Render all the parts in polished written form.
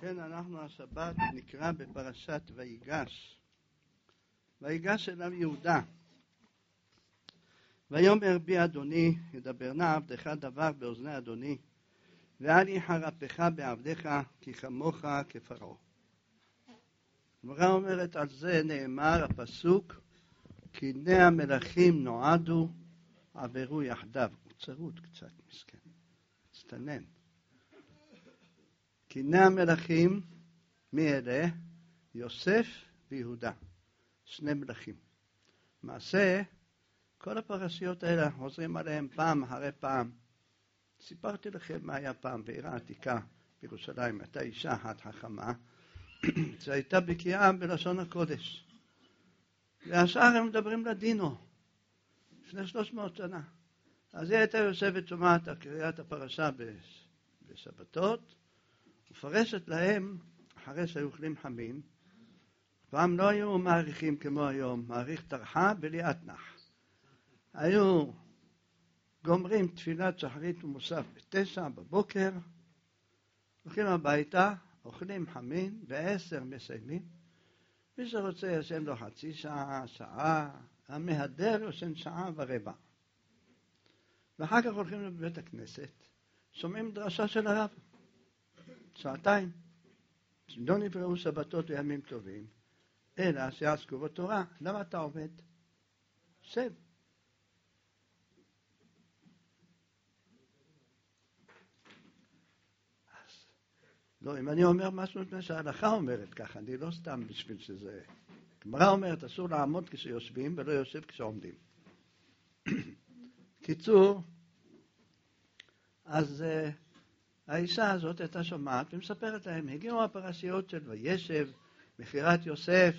ובכן אנחנו השבת נקרא בפרשת ויגש. ויגש אליו יהודה. ויאמר בי אדוני, ידבר נא עבדך דבר באוזני אדוני, ואל יחרפך בעבדך כי כמוך כפרעה. הגמרא אומרת על זה נאמר הפסוק, כי בני המלכים נועדו עברו יחדיו. הוא צרוד קצת מסכן, הצטנן. כי בני המלכים מי אלה? יוסף ויהודה, שני מלכים. מעשה כל הפרשיות האלה חוזרים עליהם פעם אחרי פעם. סיפרתי לכם מה היה פעם בעיר העתיקה בירושלים. הייתה אישה אחת חכמה שהייתה בקיאה בלשון הקודש, והשאר הם מדברים לדינו לפני 300 שנה. אז היא הייתה יושבת שומעת קריאת הפרשה בשבתות ופרשת להם אחרי שהיו אוכלים חמין. פעם לא היו מעריכים כמו היום, מעריך טרחה בלי אתנח. היו גומרים תפילת שחרית ומוסף ב9 בבוקר, הולכים הביתה, אוכלים חמין, ב10 מסיימים. מי שרוצה ישן לו חצי שעה, שעה, המהדר ישן שעה ורבע. ואחר כך הולכים לבית הכנסת, שומעים דרשה של הרב, שעתיים. לא נבראו שבתות וימים טובים, אלא שיעסקו בתורה. למה אתה עובד? שב. לא, אם אני אומר משהו לפני שההלכה אומרת ככה, אני לא סתם בשביל שזה... גמרא אומרת, אסור לעמוד כשיושבים ולא יושב כשעומדים. קיצור, אז האישה הזאת הייתה שומעת ומספרת להם, הגיעו הפרשיות של וישב, מכירת יוסף,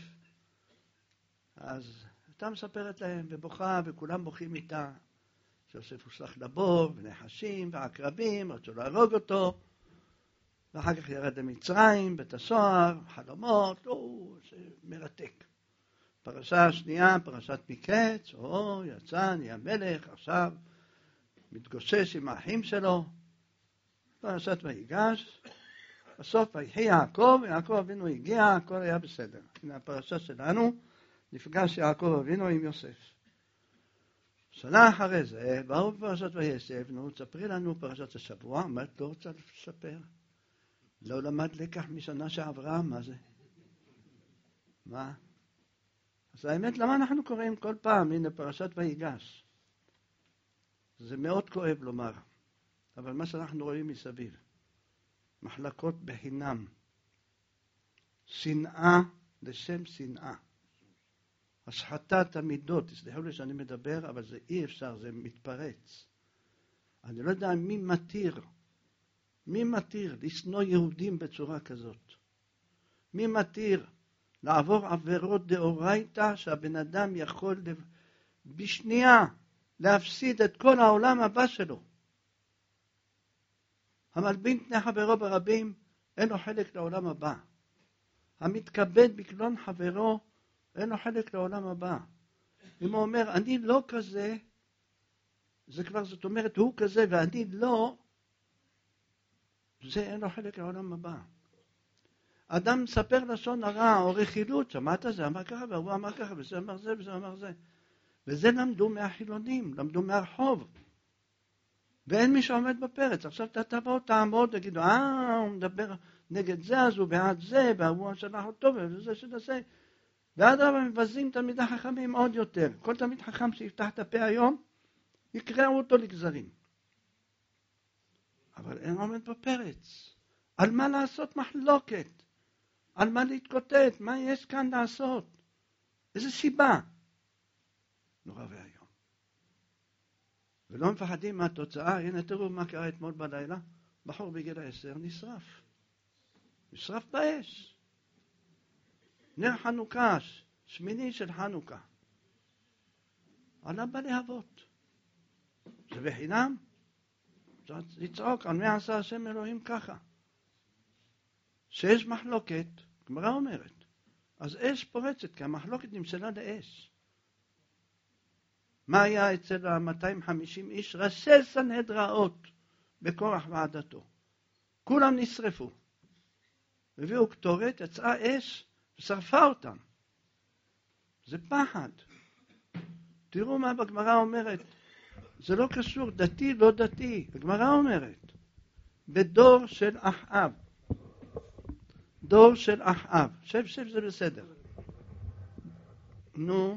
אז הייתה מספרת להם ובוכה וכולם בוכים איתה, שיוסף הושלך לבור ונחשים ועקרבים, רצו להרוג אותו, ואחר כך ירד למצרים, בית הסוהר, חלומות, זה מרתק. פרשה השנייה, פרשת מקץ, יצא, נהיה מלך, עכשיו מתגושש עם האחים שלו. פרשת ויגש, בסוף ויחי יעקב, יעקב אבינו הגיע, הכל היה בסדר. הנה הפרשה שלנו, נפגש יעקב אבינו עם יוסף. שנה אחרי זה, באו בפרשת וישב, תספרי לנו פרשת השבוע, אמרת, לא רוצה לספר. לא למד לקח משנה שעברה, מה זה? מה? אז האמת, למה אנחנו קוראים כל פעם, הנה פרשת ויגש? זה מאוד כואב לומר, אבל מה שאנחנו רואים מסביב, מחלקות בחינם, שנאה לשם שנאה, השחתת המידות, תסלחו לי שאני מדבר, אבל זה אי אפשר, זה מתפרץ. אני לא יודע מי מתיר לשנוא יהודים בצורה כזאת? מי מתיר לעבור עבירות דאורייתא שהבן אדם יכול בשנייה להפסיד את כל העולם הבא שלו? המלבין פני חברו ברבים, אין לו חלק לעולם הבא. המתכבד בקלון חברו, אין לו חלק לעולם הבא. אם הוא אומר, אני לא כזה, זה כבר זאת אומרת, הוא כזה ואני לא, זה אין לו חלק לעולם הבא. אדם מספר לשון הרע או רכילות, שמעת זה אמר ככה והוא אמר ככה וזה אמר זה וזה אמר זה. וזה למדו מהחילונים, למדו מהרחוב. ואין מי שעומד בפרץ. עכשיו אתה תבוא, תעמוד, תגידו, הוא מדבר נגד זה, אז הוא בעד זה, והוא שלח אותו וזה שנעשה. ועד רבה מבזים תלמידי חכמים עוד יותר. כל תלמיד חכם שיפתח את הפה היום, יקראו אותו לגזרים. אבל אין עומד בפרץ. על מה לעשות מחלוקת? על מה להתקוטט? מה יש כאן לעשות? איזה סיבה? נורא והיום. ולא מפחדים מהתוצאה. הנה תראו מה קרה אתמול בלילה. בחור בגיל 10 נשרף באש. נר חנוכה, שמיני של חנוכה. עלה בלהבות. זה בחינם? לצעוק, על מי עשה השם אלוהים ככה? שיש מחלוקת, גמרא אומרת, אז אש פורצת, כי המחלוקת נמשלה לאש. מה היה אצל ה-250 איש? ראשי סנהדראות בקורח ועדתו. כולם נשרפו. הביאו קטורת, יצאה אש ושרפה אותם. זה פחד. תראו מה בגמרא אומרת. זה לא קשור, דתי לא דתי. בגמרא אומרת, בדור של אחאב. דור של אחאב. שב זה בסדר. נו.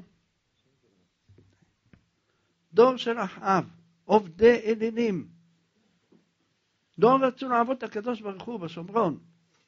דור של אחאב. עובדי אלילים. לא רצו לעבוד את הקדוש ברוך הוא בשומרון.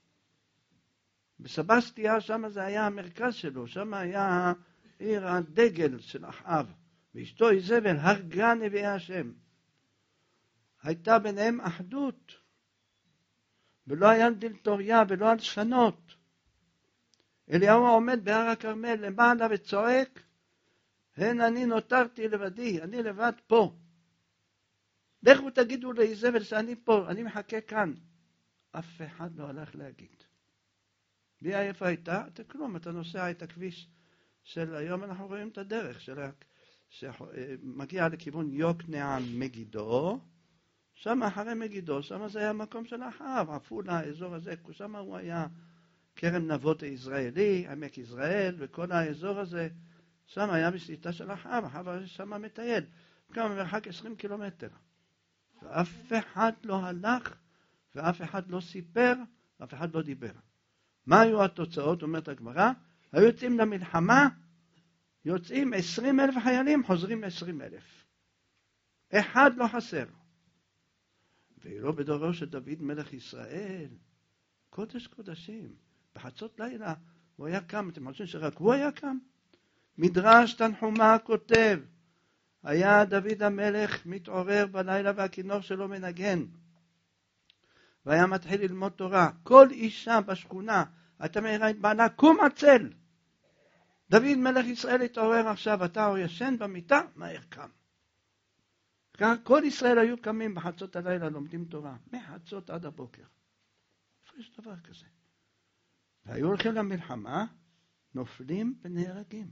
בסבסטיה, שם זה היה המרכז שלו. שם היה עיר הדגל של אחאב. ואשתו איזבל הרגה נביאי השם. הייתה ביניהם אחדות. ולא היה דילטוריה ולא על שנות. אליהו עומד בהר הכרמל למעלה וצועק, הן אני נותרתי לבדי, אני לבד פה. לכו תגידו לאיזבל שאני פה, אני מחכה כאן. אף אחד לא הלך להגיד. בלי איפה הייתה? אתה כלום, אתה נוסע את הכביש של היום, אנחנו רואים את הדרך שמגיע לכיוון יוקנעם מגידו, שם אחרי מגידו, שם זה היה המקום של אחאב, עפולה, האזור הזה, שם הוא היה כרם נבות הישראלי, עמק יזרעאל, וכל האזור הזה, שם היה בשליטה של אחאב, אחאב שם מטייל, כמה מרחק 20 קילומטר. ואף אחד לא הלך, ואף אחד לא סיפר, ואף אחד לא דיבר. מה היו התוצאות? אומרת הגמרא, היו יוצאים למלחמה, יוצאים 20,000 חיילים, חוזרים 20,000. אחד לא חסר. ואילו בדורו של דוד מלך ישראל, קודש קודשים, בחצות לילה, הוא היה קם, אתם חושבים שרק הוא היה קם? מדרש תנחומה כותב, היה דוד המלך מתעורר בלילה והכינור שלו מנגן, והיה מתחיל ללמוד תורה. כל אישה בשכונה, אתה מעירה את בעלה, קום עצל. דוד מלך ישראל התעורר עכשיו, אתה או ישן במיטה, מהר קם. כל ישראל היו קמים בחצות הלילה, לומדים תורה, מחצות עד הבוקר. איפה יש דבר כזה? והיו הולכים למלחמה, נופלים ונהרגים.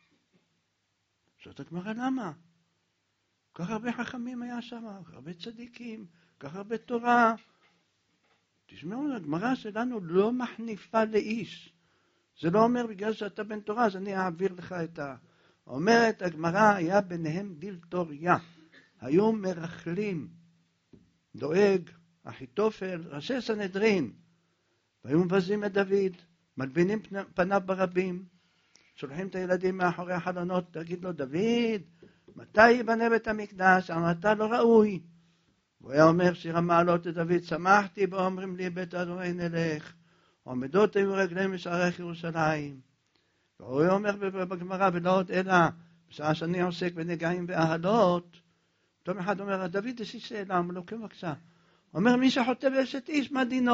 זאת הגמרא, למה? כך הרבה חכמים היה שם, כך הרבה צדיקים, כך הרבה תורה. תשמעו, הגמרא שלנו לא מחניפה לאיש. זה לא אומר בגלל שאתה בן תורה, אז אני אעביר לך את אומרת הגמרא, היה ביניהם דילטוריה. היו מרחלים, דואג, אחיתופל, ראשי סנהדרין, והיו מבזים את דוד, מלבינים פניו ברבים, שולחים את הילדים מאחורי החלונות, תגיד לו, דוד, מתי ייבנה בית המקדש? אתה לא ראוי. הוא היה אומר שיר המעלות לדוד, שמחתי באומרים לי בית אדוני נלך, עומדות היו רגליהם בשעריך ירושלים. והוא היה אומר בגמרא, ולא עוד אלא, בשעה שאני עוסק בנגעים ואהלות, תום אחד אומר, דוד יש לי שאלה, הוא לא כבקשה. הוא אומר, מי שחוטא באשת איש, מה דינו?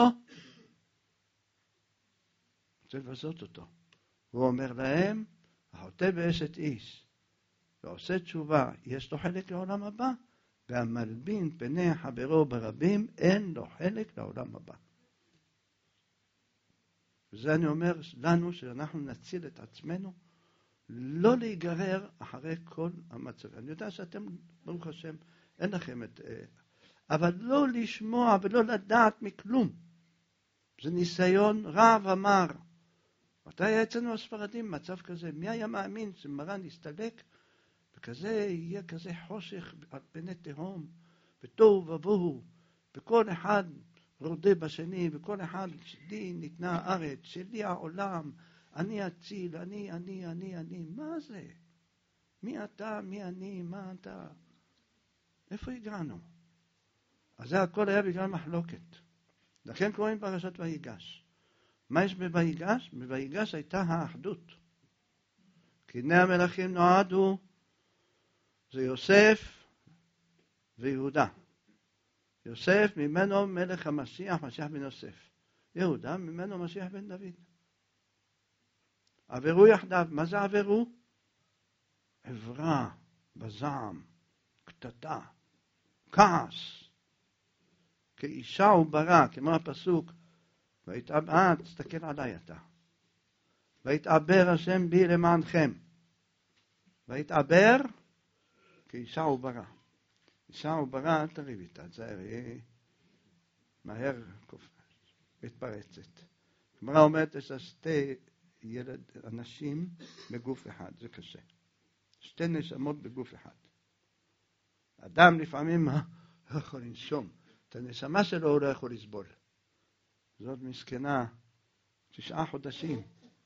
רוצה לבזות אותו. הוא אומר להם, החוטא באשת איש, ועושה תשובה, יש לו חלק לעולם הבא, והמלבין פני חברו ברבים, אין לו חלק לעולם הבא. וזה אני אומר לנו, שאנחנו נציל את עצמנו, לא להיגרר אחרי כל המצב. אני יודע שאתם, ברוך השם, אין לכם את... אבל לא לשמוע ולא לדעת מכלום. זה ניסיון רב אמר. מתי היה אצלנו הספרדים מצב כזה? מי היה מאמין שמרן יסתלק? וכזה יהיה כזה חושך על פני תהום, ותוהו ובוהו, וכל אחד רודה בשני, וכל אחד שלי ניתנה הארץ, שלי העולם, אני אציל, אני. מה זה? מי אתה, מי אני, מה אתה? איפה הגענו? אז זה הכל היה בגלל מחלוקת. לכן קוראים פרשת ויגש. מה יש בויגש? בויגש הייתה האחדות. כי שני המלכים נועדו, זה יוסף ויהודה. יוסף ממנו מלך המשיח, משיח בן יוסף. יהודה ממנו משיח בן דוד. עברו יחדיו. מה זה עברו? עברה, בזעם, קטטה, כעס. כאישה וברא, כמו הפסוק, תסתכל עליי אתה. ויתעבר השם בי למענכם. ויתעבר כאישה וברא. אישה וברא, אל תריב איתה, זה מהר מתפרצת. הגמרא אומרת, יש שתי אנשים בגוף אחד, זה קשה. שתי נשמות בגוף אחד. אדם לפעמים לא יכול לנשום. את הנשמה שלו הוא לא יכול לסבול. זאת מסכנה, 9 חודשים.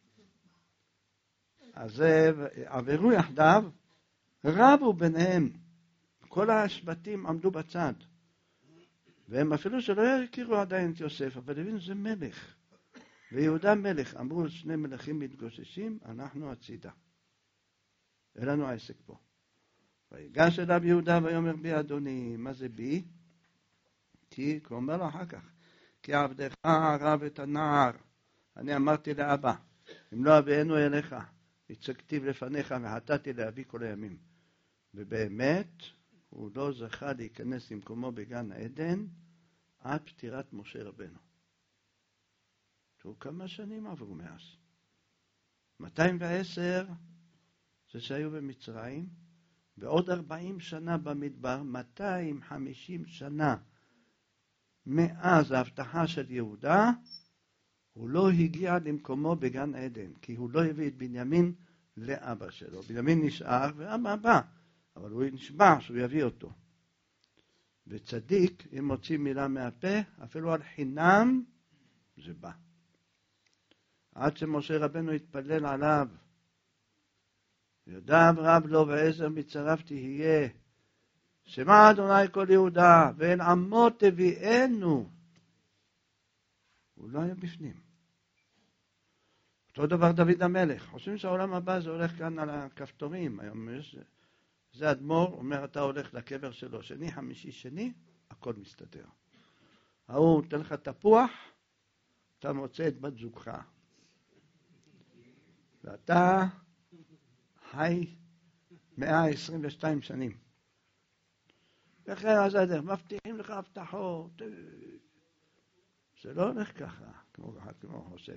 אז עברו יחדיו, רבו ביניהם. כל השבטים עמדו בצד. והם אפילו שלא הכירו עדיין את יוסף, אבל הבינו זה מלך. ויהודה מלך. אמרו 2 מלכים מתגוששים, אנחנו הצידה. אין לנו עסק פה. ויגש אליו יהודה ויאמר בי אדוני, מה זה בי? כי הוא אומר לו אחר כך, כי עבדך הרב את הנער. אני אמרתי לאבא, אם לא אביאנו אליך, הצגתיו לפניך וחטאתי לאבי כל הימים. ובאמת, הוא לא זכה להיכנס למקומו בגן העדן עד פטירת משה רבנו. כמה שנים עברו מאז? 210 זה שהיו במצרים, ועוד 40 שנה במדבר, 250 שנה מאז ההבטחה של יהודה, הוא לא הגיע למקומו בגן עדן, כי הוא לא הביא את בנימין לאבא שלו. בנימין נשאר ואבא בא, אבל הוא נשבע שהוא יביא אותו. וצדיק, אם מוציא מילה מהפה, אפילו על חינם, זה בא. עד שמשה רבנו התפלל עליו, יודעם רב לו ועזר מצריו תהיה, שמע אדוני כל יהודה, ואל עמו תביאנו. הוא לא היה בפנים. אותו דבר דוד המלך. חושבים שהעולם הבא זה הולך כאן על הכפתורים. היום זה אדמו"ר, אומר אתה הולך לקבר שלו, שני, חמישי, שני, הכל מסתדר. ההוא נותן לך תפוח, אתה מוצא את בת זוגך. ואתה חי 122 שנים. ואחרי הזדר, מבטיחים לך הבטחות. זה לא הולך ככה, כמו חושב.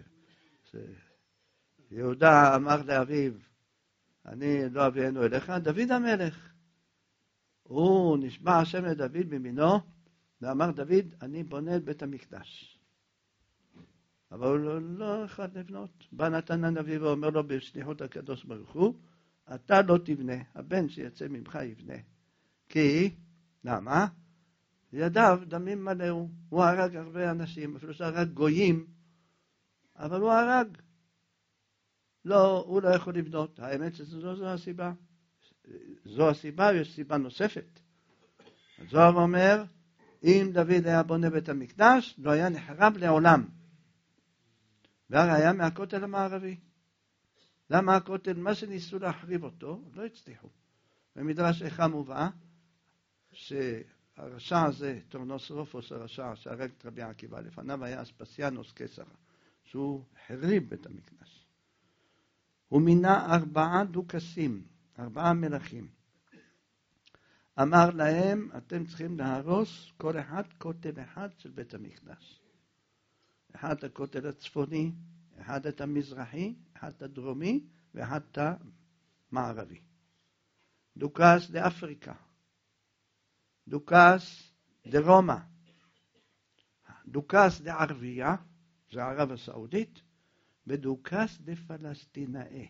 יהודה אמר לאביו, אני לא אביאנו אליך, דוד המלך. הוא נשבע השם לדוד במינו, ואמר דוד, אני בונה את בית המקדש. אבל הוא לא אחד לבנות. בא נתן הנביא ואומר לו בשליחות הקדוש ברוך הוא, אתה לא תבנה, הבן שיצא ממך יבנה. כי, למה? ידיו דמים מלאו, הוא הרג הרבה אנשים, אפילו שהרג גויים, אבל הוא הרג. לא, הוא לא יכול לבנות. האמת שזו הסיבה. זו הסיבה, יש סיבה נוספת. הזוהר אומר, אם דוד היה בונה בית המקדש, לא היה נחרב לעולם. והראיה מהכותל המערבי. למה הכותל, מה שניסו להחריב אותו, לא הצליחו. במדרש איכה מובא, שהרשע הזה, טורנוסרופוס הרשע, שהרג את רבי עקיבא, לפניו היה אספסיאנוס קיסר, שהוא החריב בית המקדש. הוא מינה 4 דוכסים, 4 מלכים. אמר להם, אתם צריכים להרוס כל אחד כותל אחד של בית המקדש. אחד הכותל הצפוני, אחד את המזרחי, אחד הדרומי ואחד את המערבי. דוכס לאפריקה, דוכס לרומא, דוכס לערבייה, זה ערב הסעודית, ודוכס לפלסטינאי.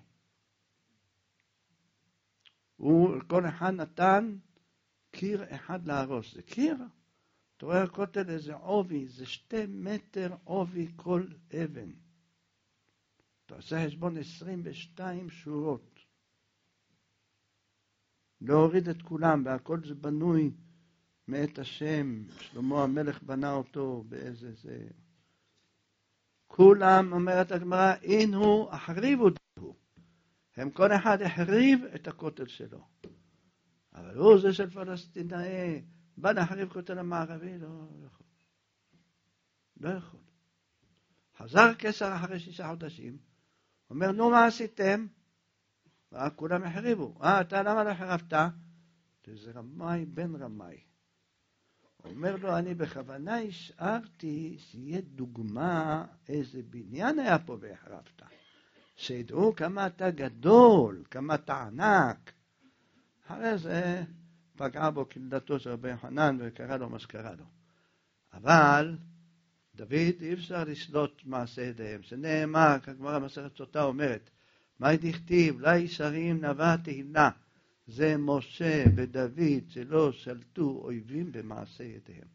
כל אחד נתן קיר אחד להרוס. זה קיר. אתה רואה הכותל איזה עובי, זה 2 מטר עובי כל אבן. אתה עושה חשבון 22 שורות. להוריד את כולם, והכל זה בנוי מאת השם. שלמה המלך בנה אותו באיזה זה. כולם, אומרת הגמרא, אינו החריבו דהו. הם כל אחד החריב את הכותל שלו. אבל הוא זה של פלסטינאי, בא להחריב כותל המערבי, לא יכול. לא יכול. חזר קיסר אחרי 6 חודשים, אומר, נו מה עשיתם? כולם החריבו. אתה למה לא החרבת? זה רמאי בן רמאי. אומר לו, אני בכוונה השארתי שיהיה דוגמה איזה בניין היה פה והחרבת. שידעו כמה אתה גדול, כמה אתה ענק. אחרי זה פגעה בו קלדתו של רבי יוחנן וקרא לו מה שקרא לו. אבל דוד אי אפשר לשלוט מעשה ידיהם, שנאמר, כגמרא מסכת סוטה אומרת, מה דכתיב, לה ישרים נבע תהילה, זה משה ודוד שלא שלטו אויבים במעשה ידיהם.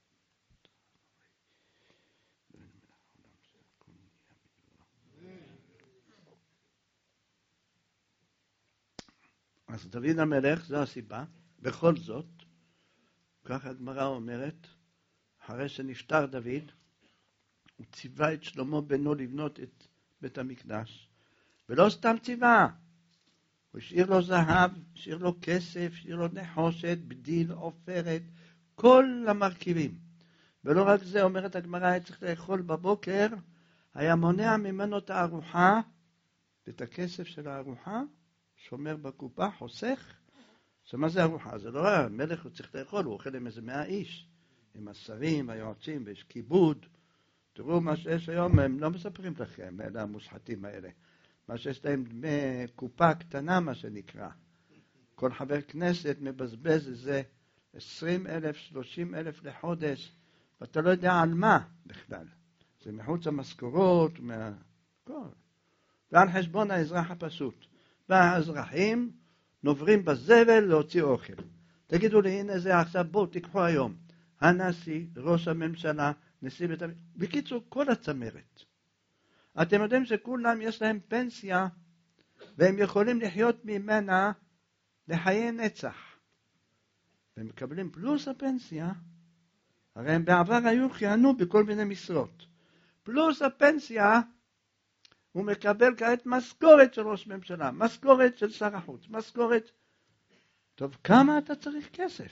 אז דוד המלך, זו הסיבה, בכל זאת, ככה הגמרא אומרת, אחרי שנפטר דוד, הוא ציווה את שלמה בנו לבנות את בית המקדש, ולא סתם ציווה, הוא השאיר לו זהב, השאיר לו כסף, השאיר לו נחושת, בדיל, עופרת, כל המרכיבים. ולא רק זה, אומרת הגמרא, היה צריך לאכול בבוקר, היה מונע ממנו את הארוחה, ואת הכסף של הארוחה, שומר בקופה, חוסך. מה זה ארוחה? זה לא רע, מלך הוא צריך לאכול, הוא אוכל עם איזה 100 איש, עם השרים, היועצים, ויש כיבוד. תראו מה שיש היום, הם לא מספרים לכם, אלה המושחתים האלה. מה שיש להם קופה קטנה, מה שנקרא. כל חבר כנסת מבזבז איזה 20,000, 30,000 לחודש, ואתה לא יודע על מה בכלל. זה מחוץ המשכורות, כל. ועל חשבון האזרח הפשוט. והאזרחים נוברים בזבל להוציא אוכל. תגידו לי, הנה זה עכשיו, בואו תיקחו היום. הנשיא, ראש הממשלה, נשיא בית הממשלה, בקיצור, כל הצמרת. אתם יודעים שכולם יש להם פנסיה, והם יכולים לחיות ממנה לחיי נצח. והם מקבלים פלוס הפנסיה, הרי הם בעבר היו כיהנו בכל מיני משרות. פלוס הפנסיה, הוא מקבל כעת משכורת של ראש ממשלה, משכורת של שר החוץ, משכורת. טוב, כמה אתה צריך כסף?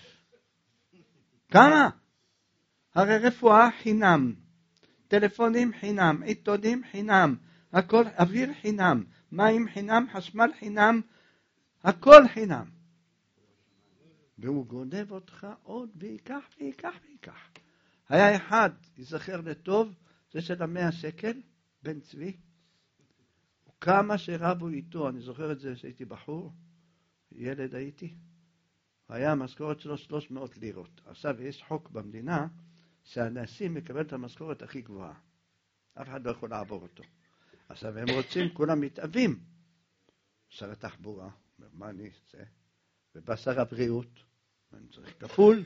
כמה? הרי רפואה חינם, טלפונים חינם, עיתונים חינם, הכל אוויר חינם, מים חינם, חשמל חינם, הכל חינם. והוא גונב אותך עוד ויקח ויקח ויקח. היה אחד, יזכר לטוב, זה של 100 שקל, בן צבי. כמה שרבו איתו, אני זוכר את זה שהייתי בחור, ילד הייתי, היה המשכורת שלו 300 לירות. עכשיו יש חוק במדינה שהנשיא מקבל את המשכורת הכי גבוהה. אף אחד לא יכול לעבור אותו. עכשיו הם רוצים, כולם מתאבים. שר התחבורה, מה אני אעשה? ובא שר הבריאות, אני צריך כפול.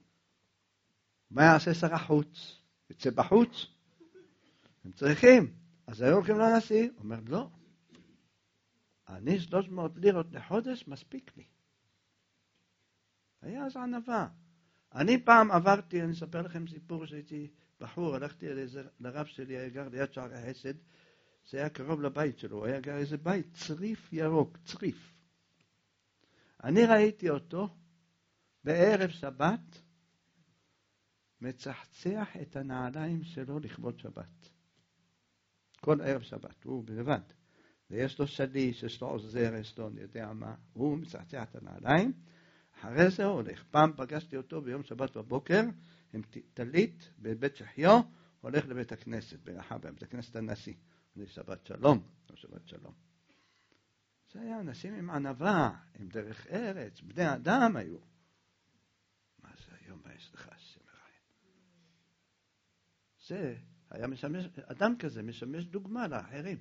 מה יעשה שר החוץ? יצא בחוץ? הם צריכים. אז היו הולכים לנשיא, אומר לא. אני 300 לירות לחודש מספיק לי. היה אז ענווה. אני פעם עברתי, אני אספר לכם סיפור שהייתי בחור, הלכתי לרב שלי, היה גר ליד שער החסד, זה היה קרוב לבית שלו, היה גר איזה בית, צריף ירוק, צריף. אני ראיתי אותו בערב שבת, מצחצח את הנעליים שלו לכבוד שבת. כל ערב שבת, הוא בלבד. ויש לו שליש, יש לו עוזר, יש לו, אני יודע מה, הוא מצחצח את הנעליים, אחרי זה הוא הולך. פעם פגשתי אותו ביום שבת בבוקר, עם טלית בבית שחיו, הולך לבית הכנסת, ברחבה, בית הכנסת הנשיא. אני שבת שלום, לא שבת שלום. זה היה אנשים עם ענווה, עם דרך ארץ, בני אדם היו. מה זה היום, מה יש לך, שמריים? זה היה משמש, אדם כזה משמש דוגמה לאחרים.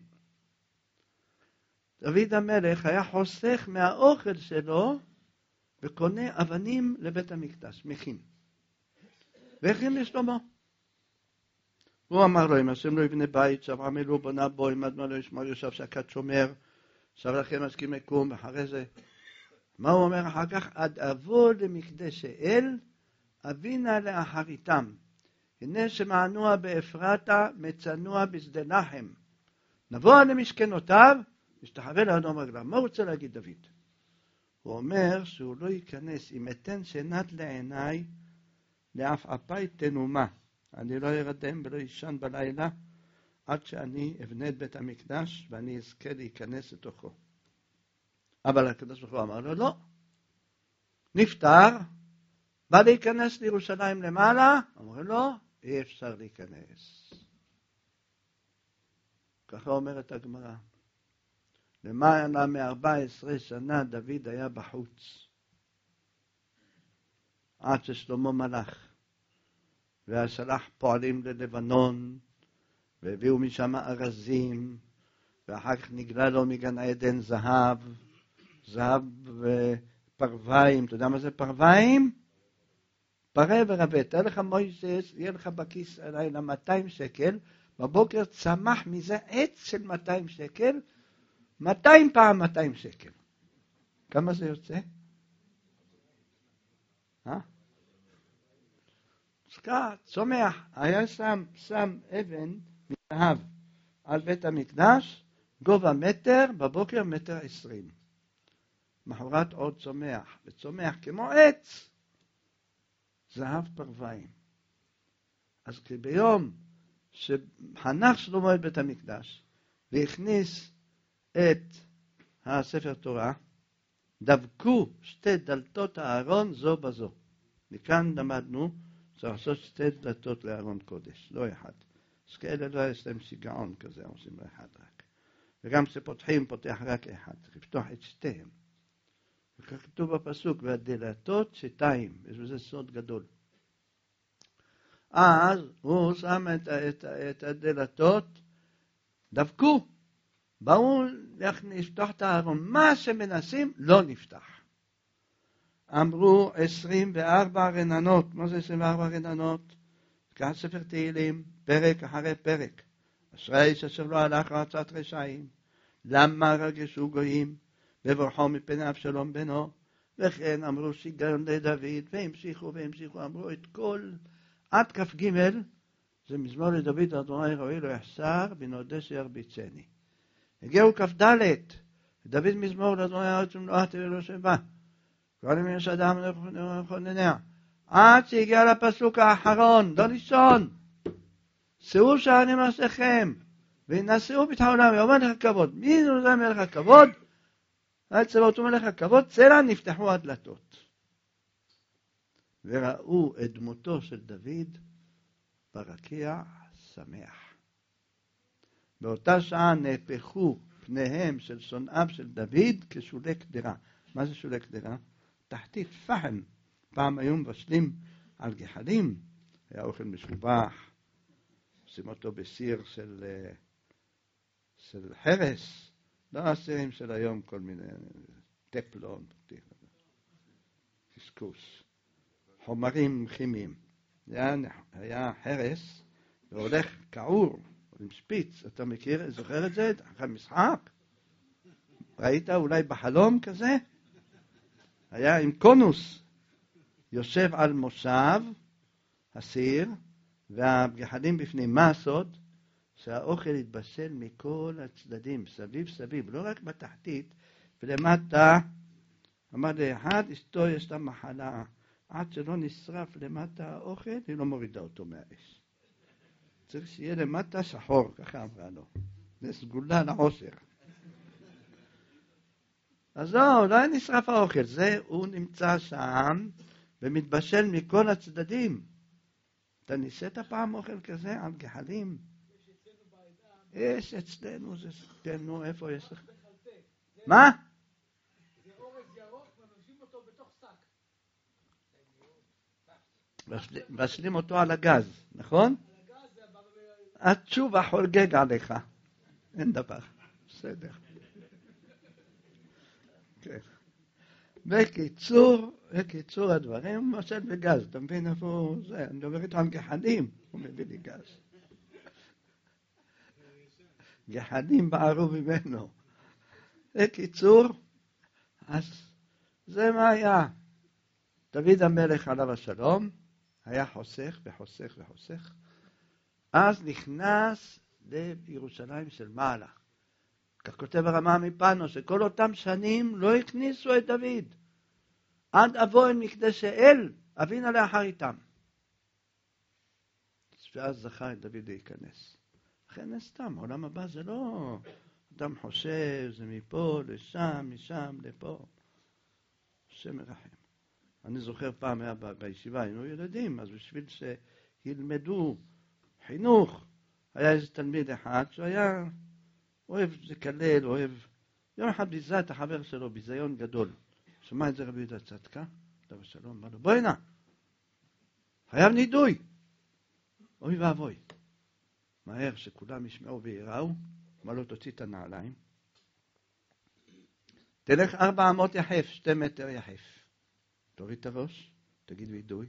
דוד המלך היה חוסך מהאוכל שלו, וקונה אבנים לבית המקדש, מכין. והכין לשלמה. הוא אמר לו, אם השם לא יבנה בית, שאברהם אלו בנה בו, אם אדמה לא ישמור יושב שקד שומר, שב לכם מסכים יקום, אחרי זה. מה הוא אומר אחר כך? עד אבוא למקדש אל, אבינה לאחריתם. הנה שמענוע באפרתה, מצנוע בשדה לחם. נבוא למשכנותיו, משתחווה לאדום רגליו. מה הוא רוצה להגיד דוד? הוא אומר שהוא לא ייכנס, אם אתן שנת לעיניי, לעפעפי תנומה. אני לא ירדם ולא ישן בלילה, עד שאני אבנה את בית המקדש, ואני אזכה להיכנס לתוכו. אבל הקדוש ברוך הוא אמר לו, לא. נפטר, בא להיכנס לירושלים למעלה, אמר לו, אי אפשר להיכנס. ככה אומרת הגמרא. למעלה מ-14 שנה דוד היה בחוץ. עד ששלמה מלך. ושלח פועלים ללבנון, והביאו משם ארזים, ואחר כך נגלה לו מגן עדן זהב ופרוויים. אתה יודע מה זה פרוויים? פרה ורבה. תראה לך מויסס, יהיה לך בכיס הלילה 200 שקל, בבוקר צמח מזה עץ של 200 שקל, 200 פעם 200 שקל. כמה זה יוצא? צומח, היה שם אבן מזהב על בית המקדש, גובה מטר, בבוקר 1.20 מטר. מחרת עוד צומח, וצומח כמו עץ, זהב פרוויים. אז כי ביום שחנך שלמה את בית המקדש, והכניס את הספר תורה, דבקו שתי דלתות הארון זו בזו. מכאן למדנו, צריך לעשות שתי דלתות לארון קודש, לא אחד. אז כאלה לא יש להם שיגעון כזה, עושים לו אחד רק. וגם כשפותחים, פותח רק אחד. צריך לפתוח את שתיהם. וכך כתוב בפסוק, והדלתות שתיים. יש בזה סוד גדול. אז הוא שם את הדלתות, דבקו. באו לפתוח את הארון. מה שמנסים לא נפתח. אמרו 24 רננות. מה זה 24 רננות? כך ספר תהילים, פרק אחרי פרק. אשרי איש אשר לא הלך רצת רשעים. למה רגשו גויים? בברחו מפני אבשלום בנו. וכן אמרו שיגעון לדוד, והמשיכו, אמרו את כל עד כ"ג, זה מזמור לדוד, אדוני רואי לא יחסר, בנודה שירביצני. הגיעו כ"ד, דוד מזמור לאדוני הארץ ומלואתה ולא שבא. כל ימי יש אדם לכונניה. עד שהגיע לפסוק האחרון, לא לישון. שאו שערי מעשיכם, ונשאו בית העולם, ואומר לך כבוד. מי נולד מלך כבוד? על צבאות ומלך הכבוד, צלע נפתחו הדלתות. וראו את דמותו של דוד ברקיע שמח. באותה שעה נהפכו פניהם של שונאיו של דוד כשולי קדרה. מה זה שולי קדרה? תחתית פחם. פעם היו מבשלים על גחלים, היה אוכל משובח, עושים אותו בסיר של חרס, לא הסירים של היום, כל מיני טפלון, קסקוס, חומרים כימיים. היה חרס והולך כעור עם שפיץ. אתה מכיר, זוכר את זה? אחרי משחק? ראית אולי בחלום כזה? היה עם קונוס, יושב על מושב הסיר והגחלים בפנים. מה הסוד? שהאוכל יתבשל מכל הצדדים, סביב, לא רק בתחתית, ולמטה. אמר לאחד, אשתו יש לה מחלה, עד שלא נשרף למטה האוכל, היא לא מורידה אותו מהאש. צריך שיהיה למטה שחור, ככה אמרה לו. זה סגולה לעושר. אז לא נשרף האוכל, זה הוא נמצא שם, ומתבשל מכל הצדדים. אתה ניסית פעם אוכל כזה על גחלים? יש אצלנו, זה סגנו, איפה יש לך? מה? זה אורז ירוק ונשים אותו בתוך שק. בשלים אותו על הגז, נכון? התשובה חולגג עליך. אין דבר. בסדר. בקיצור הדברים, משל בגז. אתה מבין איפה זה? אני מדבר איתו על גחלים. הוא מביא לי גז. גחלים בערו ממנו. בקיצור, אז זה מה היה. דוד המלך עליו השלום היה חוסך וחוסך וחוסך. אז נכנס לירושלים של מעלה. כך כותב הרמ"א מפנו, שכל אותם שנים לא הכניסו את דוד. עד אבוא אל מקדש האל, אבינה לאחר איתם. ואז זכה את דוד להיכנס. לכן סתם, העולם הבא זה לא אדם חושב, זה מפה לשם, משם לפה. השם מרחם. אני זוכר פעם היה בישיבה, היינו ילדים, אז בשביל שילמדו חינוך, היה איזה תלמיד אחד שהיה אוהב לקלל, אוהב. יום אחד ביזה את החבר שלו, ביזיון גדול. שמע את זה רבי יהודה צדקה, עליו השלום, אמר לו, בוא הנה, חייב נידוי. אוי ואבוי. מהר שכולם ישמעו ויראו, מה לא תוציא את הנעליים. תלך 4 אמות יחף, 2 מטר יחף. תוריד את הראש, תגיד וידוי.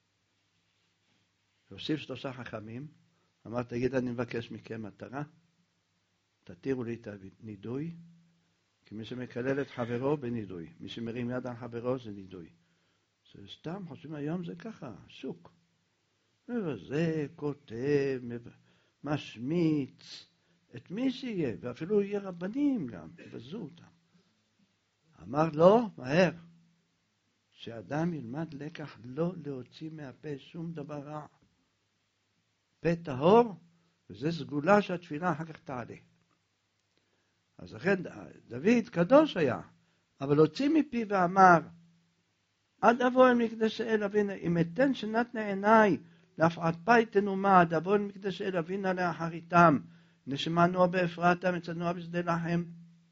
הוסיף 3 חכמים, אמר תגיד אני מבקש מכם מטרה, תתירו לי את הנידוי, כי מי שמקלל את חברו בנידוי, מי שמרים יד על חברו זה נידוי. זה סתם, חושבים היום זה ככה, שוק. מבזה, כותב, משמיץ, את מי שיהיה, ואפילו יהיה רבנים גם, יבזו אותם. אמר לו, מהר, שאדם ילמד לקח לא להוציא מהפה שום דבר רע. פה טהור, וזה סגולה שהתפילה אחר כך תעלה. אז לכן דוד קדוש היה, אבל הוציא מפי ואמר, עד אבוא אל מקדש אל אבינה, אם אתן שנתנה עיניי, להפעת פי תנומה, עד אבוא אל מקדש אל אבינה לאחריתם, נשמה נוע באפרתה, מצנוע בשדה לחם.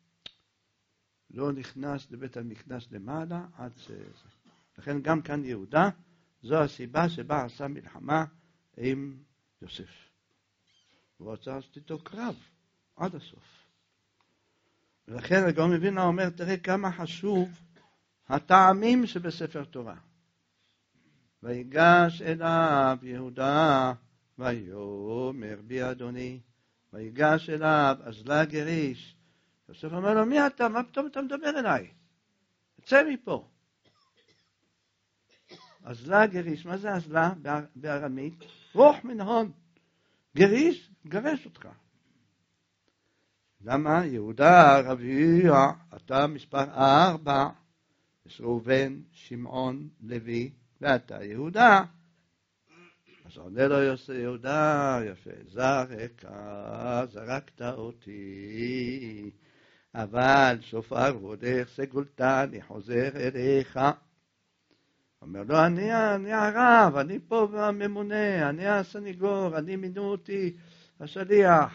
לא נכנס לבית המקדש למעלה, עד שזה. לכן גם כאן יהודה, זו הסיבה שבה עשה מלחמה עם יוסף. הוא רצה לעשות איתו קרב, עד הסוף. ולכן הגאון מווילנה אומר, תראה כמה חשוב הטעמים שבספר תורה. ויגש אליו יהודה, ויאמר בי אדוני, ויגש אליו אזלה גריש. יוסף אומר לו, מי אתה? מה פתאום אתה מדבר אליי? יצא מפה. אזלה גריש, מה זה אזלה בארמית? רוח מן הון. גריש, גרש אותך. למה? יהודה רביע, אתה מספר 4, יש ראובן, שמעון, לוי, ואתה יהודה. אז עונה לו יהודה, יפה, זרקת אותי, אבל שופר ועודך סגולתה, אני חוזר אליך. אומר לו, אני הרב, אני פה הממונה, אני הסניגור, אני מינו אותי השליח.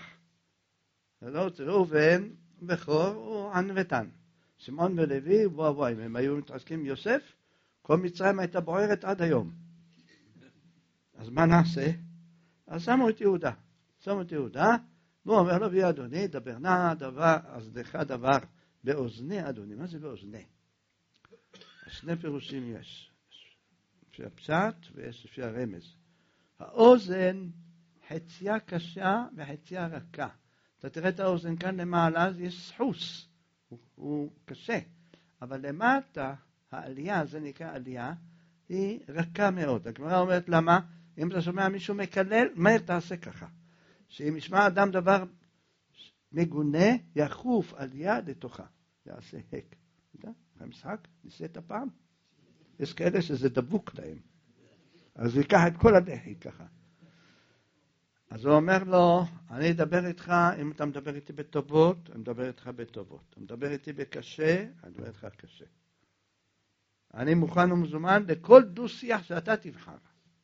ראובן בכור הוא ענוותן. שמעון ולוי, בוא, אם הם היו מתעסקים עם יוסף, כל מצרים הייתה בוערת עד היום. אז מה נעשה? אז שמו את יהודה, והוא אומר לו, בי אדוני, דבר נא דבר, אז לך דבר באוזני אדוני. מה זה באוזני? אז 2 פירושים יש. לפי הפשט ויש לפי הרמז. האוזן חציה קשה וחציה רכה. אתה תראה את האוזן כאן למעלה, יש סחוס, הוא קשה. אבל למטה, העלייה, זה נקרא עלייה, היא רכה מאוד. הגמרא אומרת למה? אם אתה שומע מישהו מקלל, מהר תעשה ככה. שאם ישמע אדם דבר מגונה, יחוף עלייה לתוכה. יעשה הק. אתה יודע? המשחק, ניסית פעם? יש כאלה שזה דבוק להם. אז הוא ייקח את כל הדחי ככה. אז הוא אומר לו, אני אדבר איתך, אם אתה מדבר איתי בטובות, אני מדבר איתך בטובות. אתה מדבר איתי בקשה, אני מדבר איתך קשה. אני מוכן ומזומן לכל דו-שיח שאתה תבחר.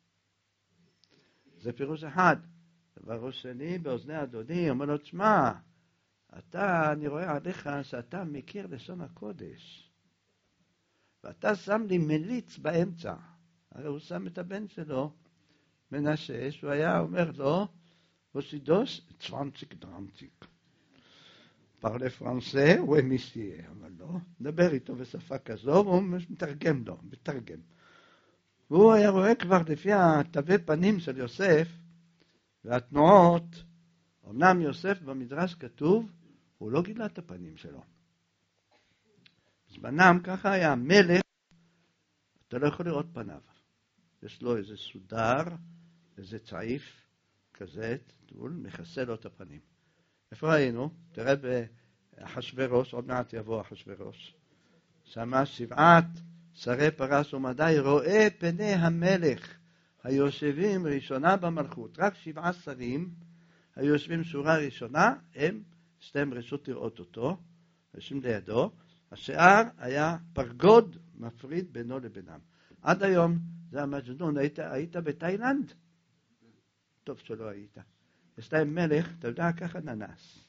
זה פירוש אחד. דבר שני, באוזני אדוני, אומר לו, תשמע, אני רואה עליך שאתה מכיר לשון הקודש. ואתה שם לי מליץ באמצע. הרי הוא שם את הבן שלו, מנשה, שהוא היה אומר לו, וסידוס 20 דרמציק. פרלה פרנסה, הוא אמיסיה, אבל לא, דבר איתו בשפה כזו, והוא מתרגם לו, מתרגם. והוא היה רואה כבר לפי התווי פנים של יוסף, והתנועות, אמנם יוסף במדרש כתוב, הוא לא גילה את הפנים שלו. בזמנם ככה היה מלך, אתה לא יכול לראות פניו. יש לו איזה סודר, איזה צעיף, כזה, תבול, מכסה לו את הפנים. איפה היינו? תראה באחשוורוש, עוד מעט יבוא אחשוורוש. שמה 7 שרי פרס ומדי, רואה פני המלך, היושבים ראשונה במלכות. רק 7 שרים, היושבים שורה ראשונה, הם, יש להם רשות לראות אותו, יושבים לידו. השאר היה פרגוד מפריד בינו לבינם. עד היום זה המג'נון, היית בתאילנד? טוב שלא היית. יש להם מלך, אתה יודע, ככה ננס.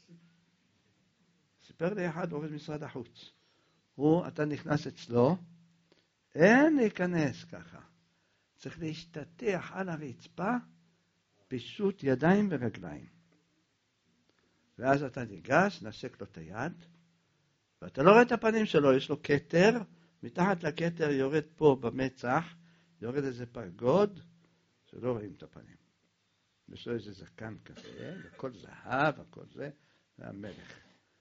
סיפר לי אחד עובד משרד החוץ. אתה נכנס אצלו, אין להיכנס ככה. צריך להשתטח על הרצפה פישוט ידיים ורגליים. ואז אתה ניגש, נשק לו את היד, ואתה לא רואה את הפנים שלו, יש לו כתר, מתחת לכתר יורד פה במצח, יורד איזה פרגוד, שלא רואים את הפנים. יש לו איזה זקן כזה, הכל זהב, הכל זה, זה המלך.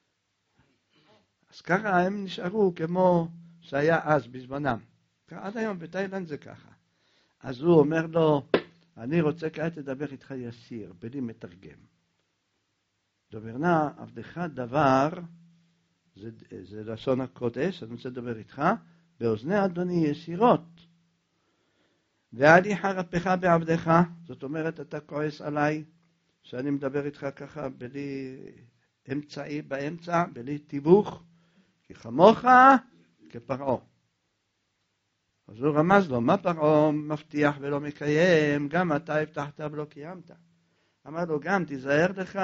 אז ככה הם נשארו כמו שהיה אז בזמנם. עד היום בתאילנד זה ככה. אז הוא אומר לו, אני רוצה כעת לדבר איתך ישיר, בלי מתרגם. דוברנה, עבדך דבר, זה לשון הקודש, אני רוצה לדבר איתך, באוזני אדוני ישירות. ואני חרפך בעבדך, זאת אומרת, אתה כועס עליי, שאני מדבר איתך ככה, בלי אמצעי באמצע, בלי תיווך, כי כמוך כפרעה. אז הוא רמז לו, מה פרעה מבטיח ולא מקיים, גם אתה הבטחת ולא קיימת. אמר לו, גם תיזהר לך,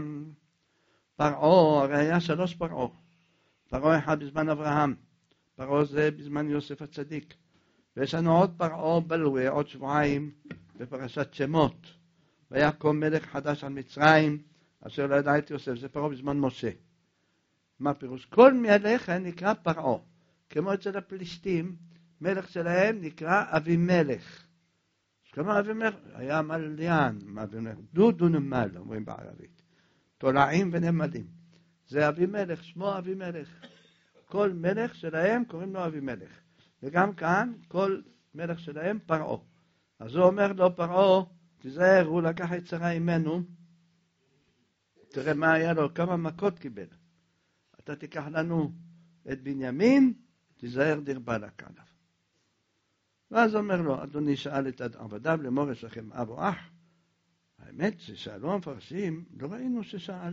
פרעה, הרי היה 3 פרעה. פרעה אחד בזמן אברהם, פרעה זה בזמן יוסף הצדיק. ויש לנו עוד פרעה בלווי, עוד שבועיים, בפרשת שמות. ויקום מלך חדש על מצרים, אשר לא ידע את יוסף, זה פרעה בזמן משה. מה פירוש? כל מלך נקרא פרעה. כמו אצל הפלישתים, מלך שלהם נקרא אבימלך. כלומר אבימלך היה מליין, דודו נמל, אומרים בערבית. תולעים ונמלים. זה אבימלך, שמו אבימלך. כל מלך שלהם קוראים לו אבימלך. וגם כאן, כל מלך שלהם פרעה. אז הוא אומר לו, פרעה, תיזהר, הוא לקח את שרה ממנו. תראה מה היה לו, כמה מכות קיבל. אתה תיקח לנו את בנימין, תיזהר דרבה לק עליו. ואז אומר לו, אדוני שאל את עבדיו לאמור יש לכם אב או אח. האמת ששאלו המפרשים, לא ראינו ששאל.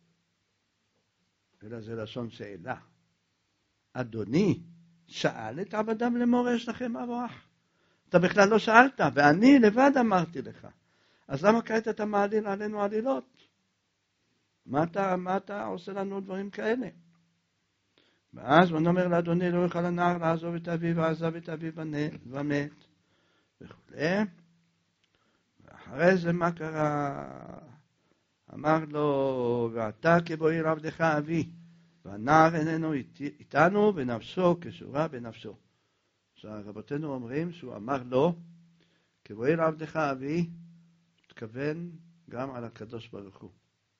אלא זה לשון שאלה. אדוני שאל את עבדיו לאמור יש לכם אב או אח. אתה בכלל לא שאלת, ואני לבד אמרתי לך. אז למה כעת אתה מעליל עלינו עלילות? מה אתה עושה לנו דברים כאלה? ואז הוא אומר לאדוני, לא יוכל הנער לעזוב את אביו, ועזב את אביו ומת, וכו'. ואחרי זה מה קרה? אמר לו, ואתה כבואי עבדך אבי, והנער איננו איתנו, ונפשו כשורה בנפשו. רבותינו אומרים שהוא אמר לו, כבואי עבדך אבי, התכוון גם על הקדוש ברוך הוא.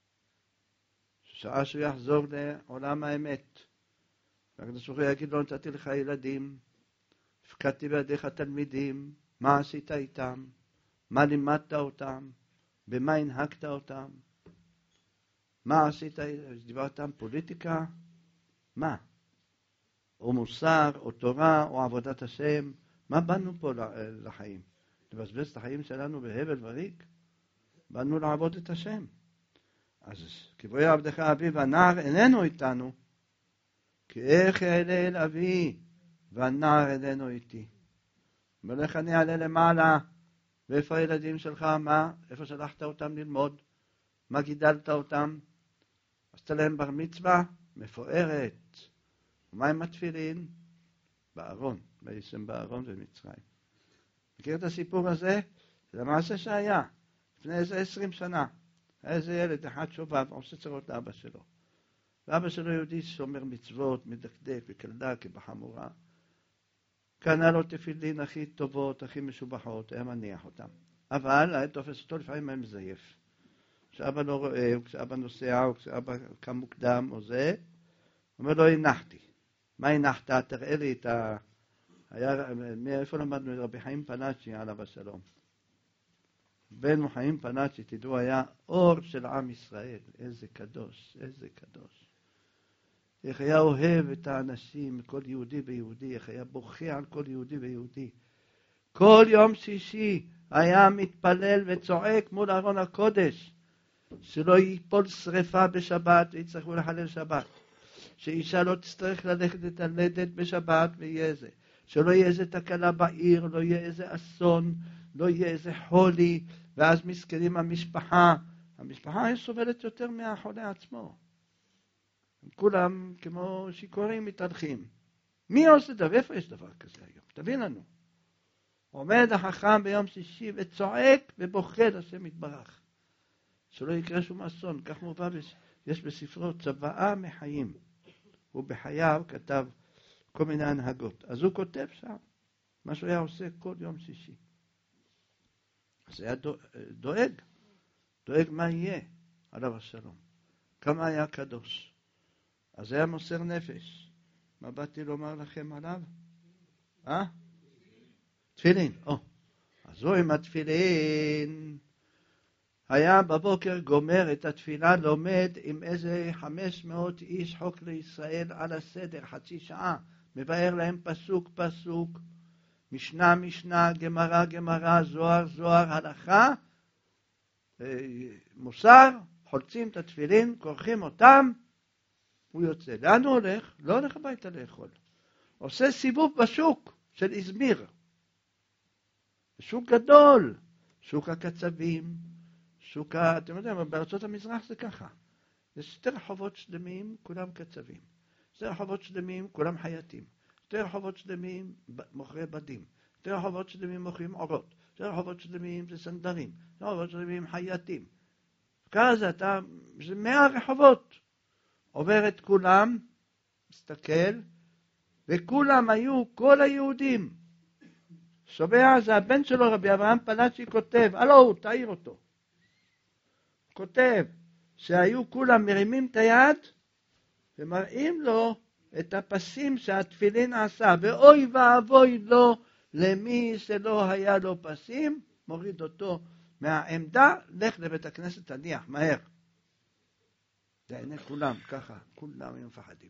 שעה שהוא יחזור לעולם האמת. והקדוש ברוך הוא יגיד לו, נתתי לך ילדים, הפקדתי בידיך תלמידים, מה עשית איתם? מה לימדת אותם? במה הנהגת אותם? מה עשית? דיברתם פוליטיקה? מה? או מוסר, או תורה, או עבודת השם? מה באנו פה לחיים? לבזבז את החיים שלנו בהבל וריק? באנו לעבוד את השם. אז כבואי עבדך אבי והנער איננו איתנו, כי איך אעלה אל אבי והנער איננו איתי. מלך אני אעלה למעלה, ואיפה הילדים שלך? מה? איפה שלחת אותם ללמוד? מה גידלת אותם? עשת להם בר מצווה? מפוארת. ומה עם התפילין? בארון, וישם בארון במצרים. מכיר את הסיפור הזה? זה למעשה שהיה, לפני איזה 20 שנה. איזה ילד אחד שובב, עושה צרות לאבא שלו. ואבא שלו יהודי שומר מצוות, מדקדק וקלדה כבחמורה. קנה לו תפילין הכי טובות, הכי משובחות, היה מניח אותם. אבל היה תופס אותו לפעמים היה מזייף. כשאבא לא רואה, או כשאבא נוסע, או כשאבא קם מוקדם, או זה, אומר לו, הנחתי. מה הנחת? תראה לי את ה... מאיפה למדנו את רבי חיים פנאצ'י עליו השלום. בן חיים פנאצ'י, תדעו, היה אור של עם ישראל. איזה קדוש, איזה קדוש. איך היה אוהב את האנשים, כל יהודי ויהודי, איך היה בוכה על כל יהודי ויהודי. כל יום שישי היה מתפלל וצועק מול ארון הקודש, שלא ייפול שריפה בשבת ויצטרכו לחלל שבת. שאישה לא תצטרך ללכת לתלדת בשבת ויהיה זה. שלא יהיה איזה תקלה בעיר, לא יהיה איזה אסון, לא יהיה איזה חולי, ואז מסכנים המשפחה. המשפחה היא סובלת יותר מהחולה עצמו. כולם כמו שיכורים מתהלכים. מי עושה דבר? איפה יש דבר כזה היום? תבין לנו. עומד החכם ביום שישי וצועק ובוכה לשם יתברך. שלא יקרה שום אסון, כך מובא, יש בספרו צוואה מחיים. הוא בחייו כתב כל מיני הנהגות. אז הוא כותב שם מה שהוא היה עושה כל יום שישי. אז היה דואג מה יהיה עליו השלום. כמה היה קדוש. אז היה מוסר נפש. מה באתי לומר לכם עליו? תפילין. אז הוא עם התפילין היה בבוקר גומר את התפילה, לומד עם איזה 500 איש חוק לישראל על הסדר, חצי שעה, מבאר להם פסוק פסוק, משנה משנה, גמרא גמרא, זוהר זוהר, הלכה, מוסר, חולצים את התפילין, כורכים אותם, הוא יוצא. לאן הוא הולך? לא הולך הביתה לאכול. עושה סיבוב בשוק של איזמיר. שוק גדול, שוק הקצבים, אתם יודעים, בארצות המזרח זה ככה. יש שתי רחובות שלמים, כולם קצבים. שתי רחובות שלמים, כולם חייטים. שתי רחובות שלמים, מוכרי בדים. שתי רחובות שלמים, מוכרים עורות. שתי רחובות שלמים, זה סנדרים. שתי רחובות שלמים, חייטים. כזה, זה 100 רחובות. עובר את כולם, מסתכל, וכולם היו, כל היהודים. שומע, זה הבן שלו, רבי אברהם פלאצ'י, כותב, הלו, תעיר אותו. כותב שהיו כולם מרימים את היד ומראים לו את הפסים שהתפילין עשה, ואוי ואבוי לו למי שלא היה לו פסים, מוריד אותו מהעמדה, לך לבית הכנסת, תניח מהר. זה עיני כולם, ככה, כולם היו מפחדים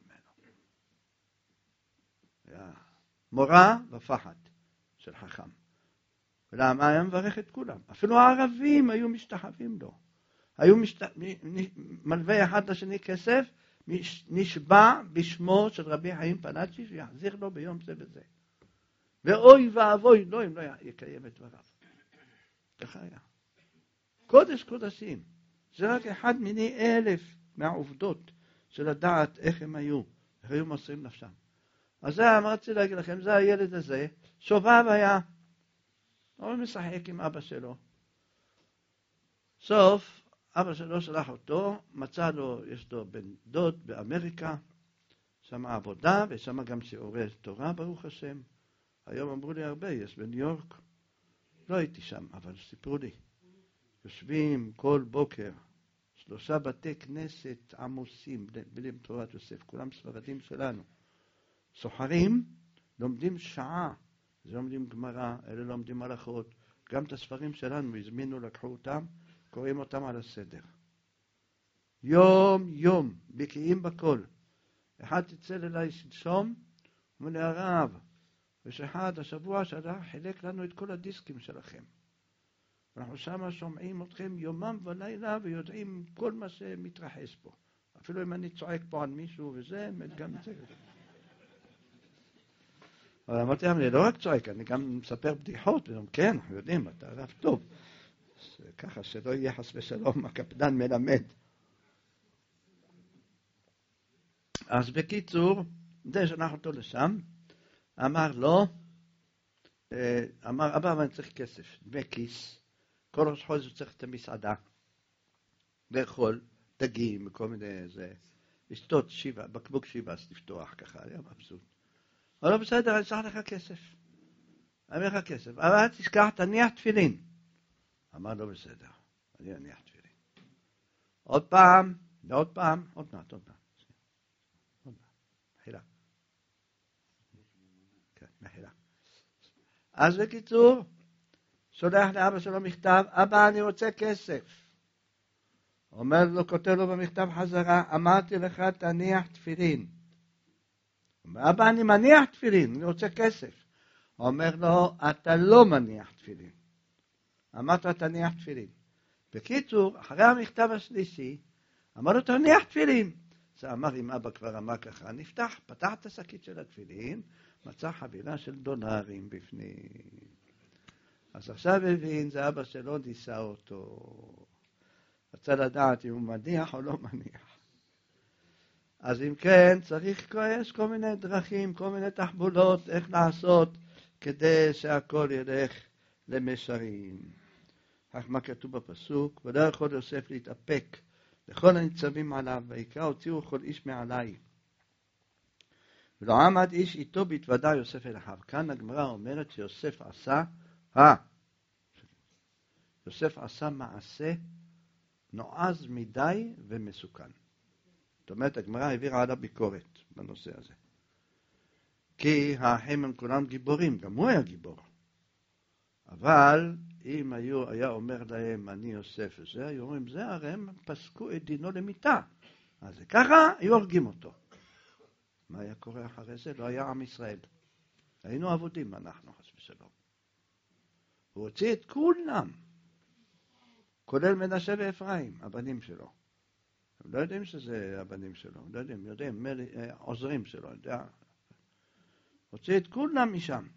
ממנו. מורה ופחד של חכם. ולמה היה מברך את כולם? אפילו הערבים היו משתחווים לו. היו מלווה אחד לשני כסף, נשבע בשמו של רבי חיים פלאצ'י שיחזיר לו ביום זה וזה. ואוי ואבוי לו אם לא יקיים את דבריו. ככה היה. קודש קודשים. זה רק אחד מיני 1000 מהעובדות של הדעת איך הם היו מוסרים נפשם. אז זה אמרתי להגיד לכם, זה הילד הזה, שובב היה, הוא משחק עם אבא שלו. סוף, אבא שלו שלח אותו, מצא לו, יש לו בן דוד באמריקה, שם עבודה, ושם גם שיעורי תורה, ברוך השם. היום אמרו לי הרבה, יש בניו יורק. לא הייתי שם, אבל סיפרו לי. יושבים כל בוקר, 3 בתי כנסת עמוסים, בלימוד תורת יוסף, כולם ספרדים שלנו. סוחרים, לומדים שעה, זה לומדים גמרא, אלה לומדים הלכות. גם את הספרים שלנו הזמינו, לקחו אותם, קוראים אותם על הסדר. יום יום, בקיאים בכל. אחד תצא אליי שלשום, אומר לי הרב, יש אחד השבוע שהלך חילק לנו את כל הדיסקים שלכם. אנחנו שם שומעים אתכם יומם ולילה ויודעים כל מה שמתרחש פה. אפילו אם אני צועק פה על מישהו וזה, גם זה. אבל אמרתי להם, אני לא רק צועק, אני גם מספר בדיחות, והם כן, אנחנו יודעים, אתה רב טוב. ככה שלא יהיה חס ושלום, הקפדן מלמד. אז בקיצור, זה שלח אותו לשם, אמר לו, אמר, אבא, אבל אני צריך כסף, דמי כיס, כל ראש חודש צריך את המסעדה, לאכול, דגים, וכל מיני, זה, לשתות שיבה, בקבוק שיבה, אז לפתוח ככה, היה מבסוט. אבל לא בסדר, אני אשלח לך כסף. אני אומר לך כסף, אבל אל תשכח, תניח תפילין. אמר לא בסדר, אני אניח תפילין. עוד פעם, עוד מעט. מחילה. כן, מחילה. אז בקיצור, שולח לאבא שלו מכתב, אבא אני רוצה כסף. אומר לו, כותב לו במכתב חזרה, אמרתי לך תניח תפילין. אומר, אבא אני מניח תפילין, אני רוצה כסף. אומר לו, אתה לא מניח תפילין. אמרת תניח תפילין. בקיצור, אחרי המכתב השלישי, אמר לו תניח תפילין. זה אמר, אם אבא כבר אמר ככה, פתח את השקית של התפילין, מצא חבילה של דולרים בפנים. אז עכשיו הבין, זה אבא שלו ניסה אותו. רצה לדעת אם הוא מניח או לא מניח. אז אם כן, צריך כל מיני דרכים, כל מיני תחבולות, איך לעשות, כדי שהכל ילך למשרים. אך מה כתוב בפסוק? ולא יכול יוסף להתאפק לכל הניצבים עליו, ויקרא הוציאו כל איש מעלי. ולא עמד איש איתו בהתוודע יוסף אל אחיו. כאן הגמרא אומרת שיוסף עשה מעשה נועז מדי ומסוכן. זאת אומרת, הגמרא העבירה עליו ביקורת בנושא הזה. כי האחים הם כולם גיבורים, גם הוא היה גיבור. אבל אם היה אומר להם, אני יוסף וזה, היו אומרים, זה הרי הם פסקו את דינו למיתה. אז ככה היו הורגים אותו. מה היה קורה אחרי זה? לא היה עם ישראל. היינו עבודים אנחנו, חס ושלום. הוא הוציא את כולם, כולל מנשה ואפרים, הבנים שלו. הם לא יודעים שזה הבנים שלו, הם לא יודעים, עוזרים שלו, הוציא את כולם משם.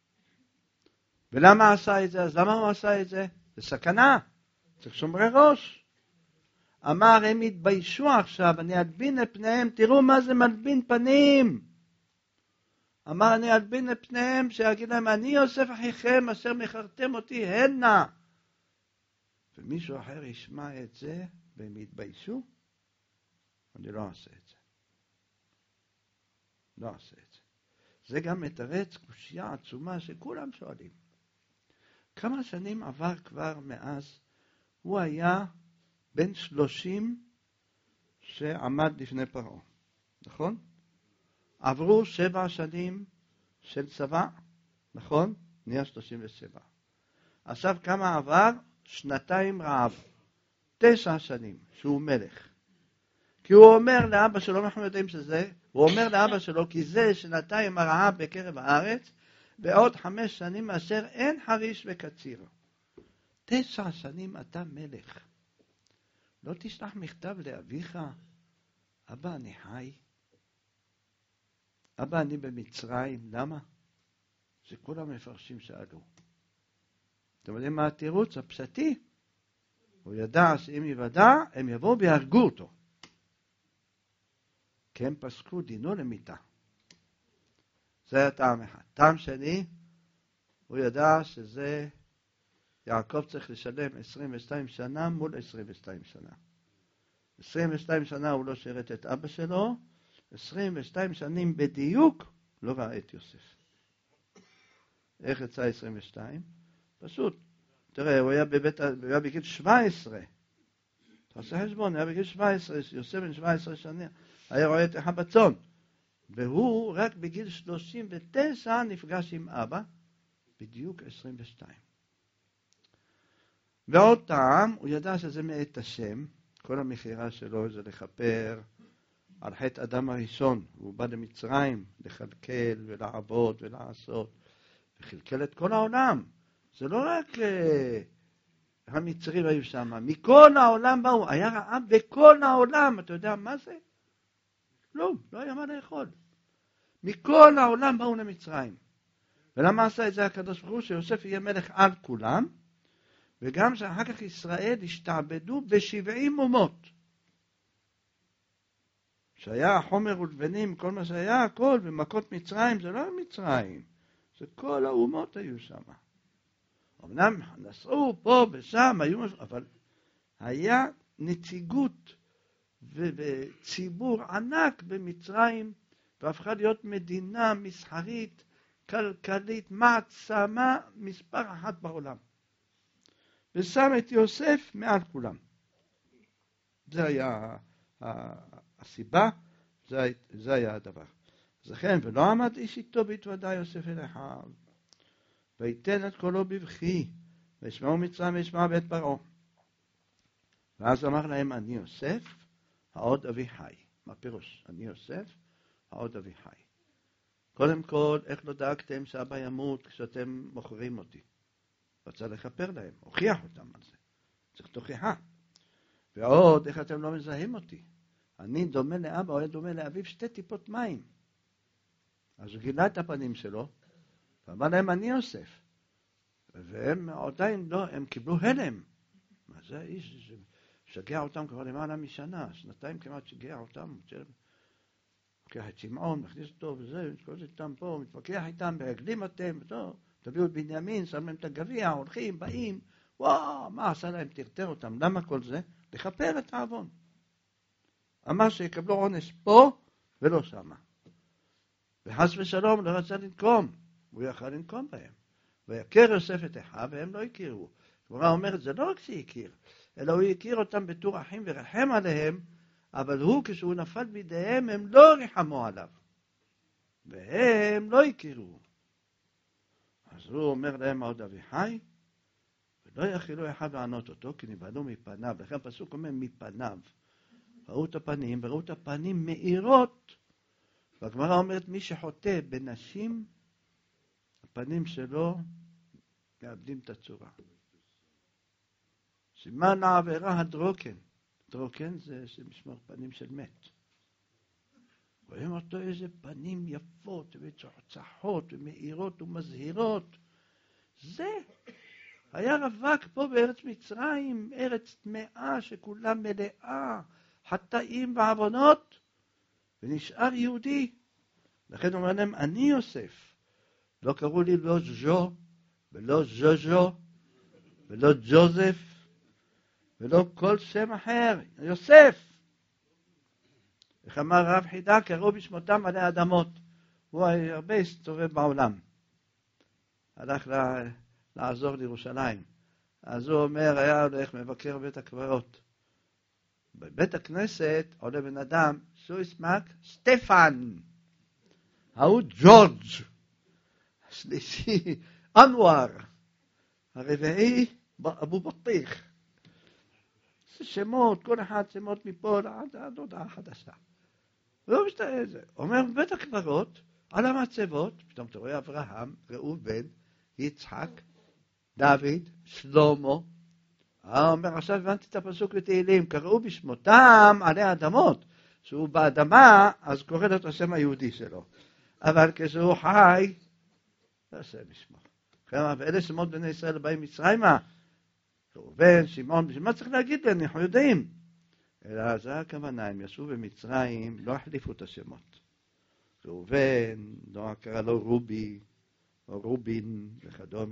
ולמה עשה את זה? אז למה הוא עשה את זה? זה סכנה, צריך שומרי ראש. אמר, הם התביישו עכשיו, אני אלבין את פניהם, תראו מה זה מלבין פנים. אמר, אני אלבין את פניהם, שיגיד להם, אני יוסף אחיכם, אשר מכרתם אותי, הנה. ומישהו אחר ישמע את זה, והם יתביישו, אני לא אעשה את זה. לא אעשה את זה. זה גם מתרץ קושיה עצומה שכולם שואלים. כמה שנים עבר כבר מאז? הוא היה בן 30 שעמד לפני פרעה, נכון? עברו 7 שנים של צבא, נכון? נהיה 37. עכשיו כמה עבר? 2 רעב. 9 שנים שהוא מלך. כי הוא אומר לאבא שלו, אנחנו יודעים שזה, הוא אומר לאבא שלו, כי זה 2 הרעב בקרב הארץ, ועוד 5 שנים אשר אין חריש וקציר. 9 שנים אתה מלך. לא תשלח מכתב לאביך, אבא אני חי, אבא אני במצרים, למה? זה כל המפרשים שאלו. אתם יודעים מה התירוץ? הפשטי. הוא ידע שאם יוודע, הם יבואו ויהרגו אותו. כי הם פסקו דינו למיתה. זה היה טעם אחד. טעם שני, הוא ידע שזה, יעקב צריך לשלם 22 שנה מול 22 שנה. 22 שנה הוא לא שירת את אבא שלו, 22 שנים בדיוק לא ראה את יוסף. איך יצא 22? פשוט. תראה, הוא היה בגיל 17. תעשה חשבון, היה בגיל 17, יוסף בן 17 שנים, היה רואה את אחיו בצאן. והוא רק בגיל 39 נפגש עם אבא, בדיוק 22. ועוד טעם, הוא ידע שזה מאת השם, כל המחירה שלו זה לכפר על חטא אדם הראשון, הוא בא למצרים לכלכל ולעבוד ולעשות, וחלקל את כל העולם. זה לא רק המצרים היו שם, מכל העולם באו, היה רעב בכל העולם, אתה יודע מה זה? לא היה מה לאכול. מכל העולם באו למצרים. ולמה עשה את זה הקדוש ברוך הוא? שיוסף יהיה מלך על כולם, וגם שאחר כך ישראל השתעבדו ב70 אומות. שהיה חומר ולבנים, כל מה שהיה, הכל, ומכות מצרים, זה לא מצרים. זה כל האומות היו שם. אמנם נסעו פה ושם, אבל היה נציגות וציבור ענק במצרים, והפכה להיות מדינה מסחרית, כלכלית, מעצמה מספר 1 בעולם. ושם את יוסף מעל כולם. זה היה הסיבה, זה היה הדבר. אז לכן, ולא עמד איש איתו בהתוודע יוסף אל אחיו, ויתן את קולו בבכי, וישמעו מצרים וישמע בית פרעה. ואז אמר להם, אני יוסף, העוד אבי חי. מה פירוש? אני יוסף, העוד אבי חי. קודם כל, איך לא דאגתם שאבא ימות כשאתם מוכרים אותי? רצה לכפר להם, הוכיח אותם על זה. צריך תוכיחה. ועוד, איך אתם לא מזהים אותי? אני דומה לאבא, הוא היה דומה לאביו 2 טיפות מים. אז הוא גילה את הפנים שלו, ואמר להם, אני יוסף. והם עדיין לא, הם קיבלו הלם. מה זה האיש? שגע אותם כבר למעלה משנה, 2 כמעט שגע אותם. לוקח את שמעון, מכניס אותו וזה, מתקוץ איתם פה, מתווכח איתם, והקדים אתם, תביאו את בנימין, שם להם את הגביע, הולכים, באים, וואו, מה עשה להם, טרטר אותם, למה כל זה? לכפר את העוון. אמר שיקבלו עונש פה ולא שמה. וחס ושלום לא רצה לנקום, הוא יכל לנקום בהם. ויקר יוסף את אחיו והם לא הכירו. הגמרא אומרת, זה לא רק שהכיר, אלא הוא הכיר אותם בתור אחים ורחם עליהם, אבל הוא כשהוא נפל בידיהם הם לא רחמו עליו. והם לא הכירו. אז הוא אומר להם עוד אביחי, ולא יכלו אחד לענות אותו, כי נבהלו מפניו. לכן הפסוק אומר מפניו. ראו את הפנים, וראו את הפנים מאירות. והגמרא אומרת, מי שחוטא בנשים, הפנים שלו מאבדים את הצורה. סימן העבירה הדרוקן. דרוקן זה משמר פנים של מת. רואים אותו איזה פנים יפות וצחות ומאירות ומזהירות. זה היה רווק פה בארץ מצרים, ארץ טמאה שכולה מלאה, חטאים ועוונות, ונשאר יהודי. לכן אומר להם, אני יוסף. לא קראו לי לא ז'ו, ולא ז'וז'ו, ולא ג'וזף, ולא כל שם אחר, יוסף. איך אמר רב חידה, קראו בשמותם עלי אדמות. הוא הרבה הסתובב בעולם. הלך לעזור לירושלים. אז הוא אומר, היה הולך מבקר בית הקברות. בבית הכנסת עולה בן אדם, שהוא יסמק סטפן. ההוא ג'ורג'. השלישי, אנואר. הרביעי, אבו בטיח. שמות, כל אחד שמות מפה עד הודעה חדשה. ולא משתנה את זה. אומר בית הקברות, על המצבות, פתאום אתה רואה אברהם, ראובן, יצחק, דוד, שלמה. אומר, עכשיו הבנתי את הפסוק בתהילים, קראו בשמותם עלי האדמות. שהוא באדמה, אז קורא לו את השם היהודי שלו. אבל כשהוא חי, זה השם ישמור. ואלה שמות בני ישראל באים מצרימה, ראובן, שמעון, בשביל מה צריך להגיד לי? אנחנו יודעים. אלא זה הכוונה, הם ישבו במצרים, לא החליפו את השמות. ראובן, לא קרא לו רובי, או רובין וכדומה.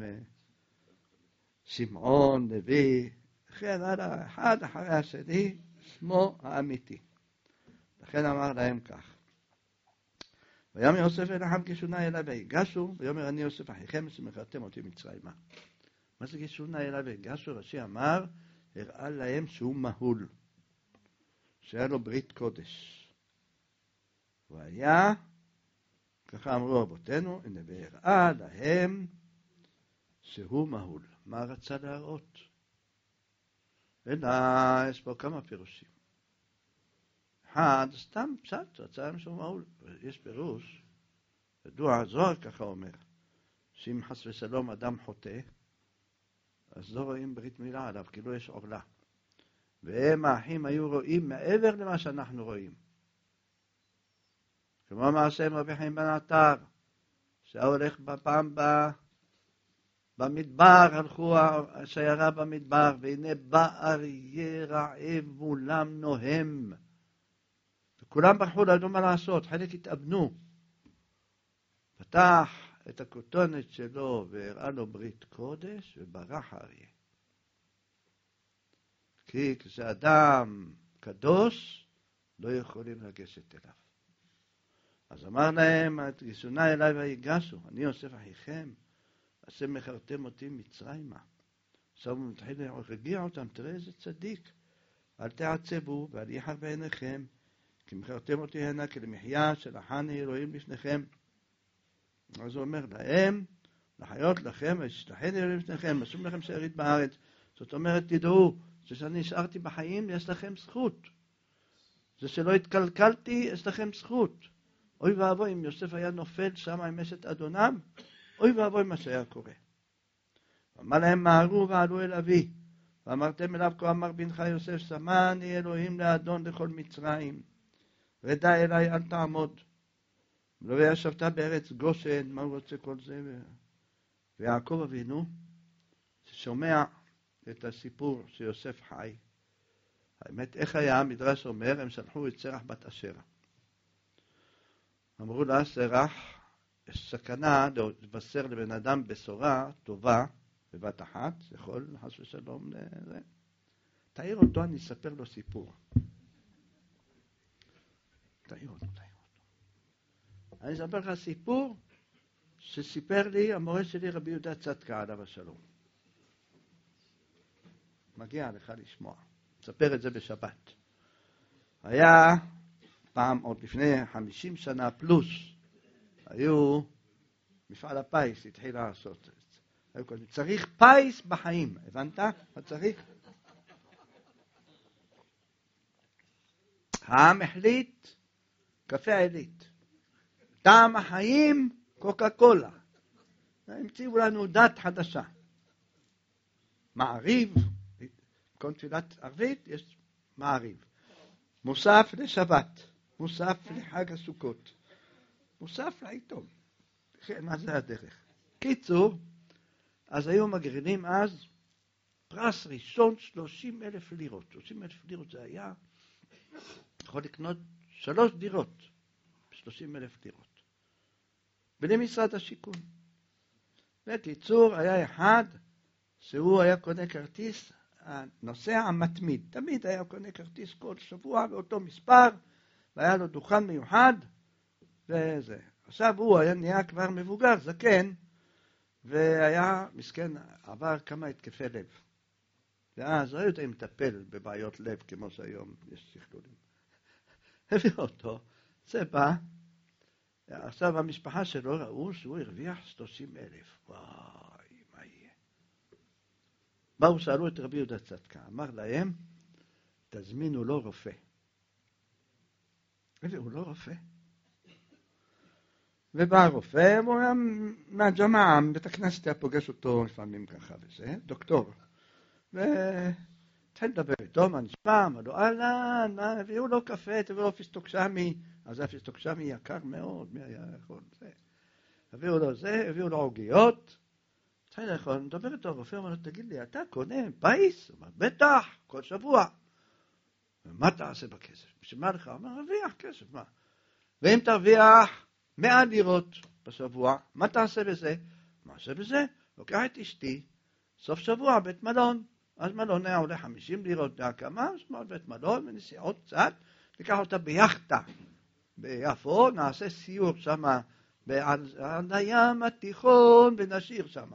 שמעון, לוי, לכן הלאה, אחד אחרי השני, שמו האמיתי. לכן אמר להם כך. ויאמר יוסף אל אחיו גשונה אליי ויגשו, ויאמר אני יוסף אחיכם שמכרתם אותי מצרימה. מה זה גשונה אליי ויגשו? רש"י אמר, הראה להם שהוא מהול, שהיה לו ברית קודש. והיה, ככה אמרו אבותינו, הנה והראה להם שהוא מהול. מה רצה להראות? אלא יש פה כמה פירושים. אחד, סתם פשט, רצה להם שהוא מהול. יש פירוש, ידוע, הזוהר ככה אומר, שאם חס ושלום אדם חוטא, אז לא רואים ברית מילה עליו, כאילו יש עורלה. והם האחים היו רואים מעבר למה שאנחנו רואים. כמו מעשה רבי חיים בן עטר, שהולך בפעם במדבר, הלכו השיירה במדבר, והנה בא אריה רעב מולם נוהם. וכולם ברחו, לא ידעו מה לעשות, חלק התאבנו. פתח את הכותונת שלו והראה לו ברית קודש, וברח האריה. כי כשאדם קדוש, לא יכולים לגשת אליו. אז אמר להם, גשונה אליי ויגשו, אני יוסף אחיכם, אתם מכרתם אותי מצרימה. עכשיו הוא מתחיל להרגיע אותם, תראה איזה צדיק. אל תעצבו ואל יחר בעיניכם, כי מכרתם אותי הנה כלמחיה שלחני אלוהים לפניכם. אז הוא אומר להם, לחיות לכם ושלחני אלוהים לפניכם, אשום לכם שארית בארץ. זאת אומרת, תדעו, שאני נשארתי בחיים, יש לכם זכות. זה שלא התקלקלתי, יש לכם זכות. אוי ואבוי, אם יוסף היה נופל שם עם אשת אדוניו, אוי ואבוי מה שהיה קורה. אמר להם, מהרו ועלו אל אבי, ואמרתם אליו, כה אמר בנך יוסף, שמני אלוהים לאדון לכל מצרים, ודע אליי אל תעמוד. ולא ישבת בארץ גושן, מה הוא רוצה כל זה? ויעקב אבינו, ששומע את הסיפור שיוסף חי. האמת, איך היה? המדרש אומר, הם שלחו את שרח בת אשרה. אמרו לה, סרח, יש סכנה לבשר לבן אדם בשורה טובה בבת אחת, יכול חס ושלום לזה. תעיר אותו, אני אספר לו סיפור. תעיר אותו. אני אספר לך סיפור שסיפר לי המורה שלי רבי יהודה צדקה עליו השלום. מגיע לך לשמוע. אספר את זה בשבת. היה פעם, עוד לפני 50 שנה פלוס, היו, מפעל הפיס התחיל לעשות את זה. היו קודם, צריך פיס בחיים, הבנת? מה צריך? העם החליט, קפה העילית. טעם החיים, קוקה קולה. המציאו לנו דת חדשה. מעריב, כל תפילת ערבית יש מעריב. מוסף לשבת, מוסף לחג הסוכות, מוסף לעיתון. מה זה הדרך? קיצור, אז היו מגרילים אז פרס ראשון 30,000 לירות. 30,000 לירות זה היה, יכול לקנות 3 דירות, 30,000 לירות. בלי משרד השיכון. בקיצור, היה אחד שהוא היה קונה כרטיס, הנוסע המתמיד. תמיד היה קונה כרטיס כל שבוע באותו מספר, והיה לו דוכן מיוחד, וזה. עכשיו הוא היה נהיה כבר מבוגר, זקן, והיה מסכן, עבר כמה התקפי לב. ואז לא יודע אם מטפל בבעיות לב כמו שהיום יש שכלולים. הביא אותו, זה בא, עכשיו המשפחה שלו ראו שהוא הרוויח 30,000. וואי, מה יהיה? באו שאלו את רבי יהודה צדקה, אמר להם, תזמינו לו רופא. הביאו לו רופא. ובא הרופא, הוא היה מהג'מעה, בית הכנסת היה פוגש אותו לפעמים ככה וזה, דוקטור. והתחיל לדבר איתו, מה נשמע, מה לא אהלן, הביאו לו קפה, תביאו לו פיסטוקשמי, אז הפיסטוקשמי יקר מאוד, מי היה יכול זה. הביאו לו זה, הביאו לו עוגיות, התחיל לאכול, מדבר איתו, הרופא אומר לו, תגיד לי, אתה קונה פיס? הוא אומר, בטח, כל שבוע. ומה תעשה בכסף? בשביל מה לך? הוא אומר, רוויח כסף, מה? ואם תרוויח 100 לירות בשבוע, מה תעשה בזה? מה עושה בזה? לוקח את אשתי, סוף שבוע, בית מלון. אז מלון היה עולה 50 לירות בהקמה, אז בית מלון, ונסיעות קצת, ניקח אותה ביחדה ביפו, נעשה סיור שם על הים התיכון, ונשאיר שם.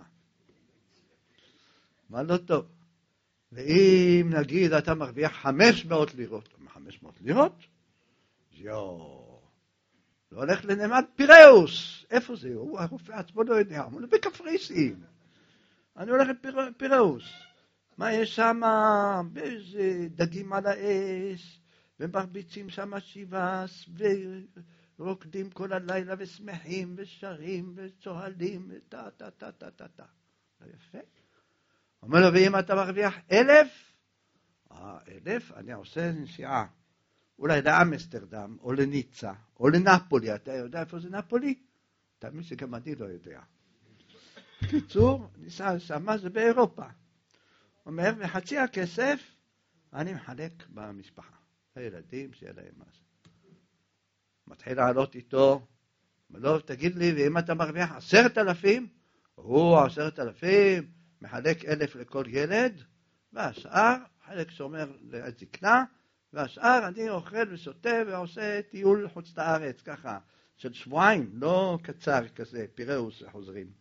מה לא טוב? ואם נגיד אתה מרוויח 500 לירות, 500 לירות? לא הולך לנמל פיראוס. איפה זה? הוא הרופא עצמו לא יודע, הוא בקפריסין. אני הולך לפיראוס. מה יש שם? באיזה דגים על האש, ומרביצים שם שיבס, ורוקדים כל הלילה, ושמחים, ושרים, וצוהלים, וטה, טה, טה, טה, טה, טה. יפה. אומר לו, ואם אתה מרוויח 1,000? 1,000, אני עושה נסיעה. אולי לאמסטרדם, או לניצה, או לנפולי. אתה יודע איפה זה נפולי? תאמין שגם אני לא יודע. בקיצור, ניסה שם, זה באירופה. אומר, וחצי הכסף, אני מחלק במשפחה. הילדים, שיהיה להם מה זה. מתחיל לעלות איתו, לא, תגיד לי, ואם אתה מרוויח 10,000, הוא 10,000, מחלק 1,000 לכל ילד, והשאר, חלק שאומר לזקנה, והשאר אני אוכל ושותה ועושה טיול חוץ לארץ, ככה, של שבועיים, לא קצר כזה, פיראוס וחוזרים.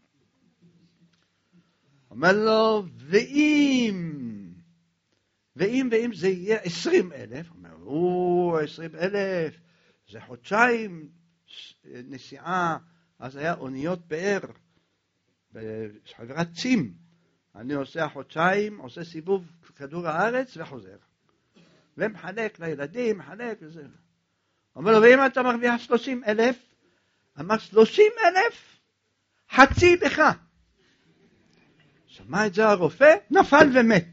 אומר לו, ואם זה יהיה 20,000, אומר, 20,000, זה חודשיים נסיעה, אז היה אוניות באר, בחברת צים, אני עושה חודשיים, עושה סיבוב כדור הארץ וחוזר. ומחלק לילדים, מחלק וזה. אומר לו, ואם אתה מרוויח 30,000, אמר 30,000, חצי לך. שמע את זה הרופא, נפל ומת.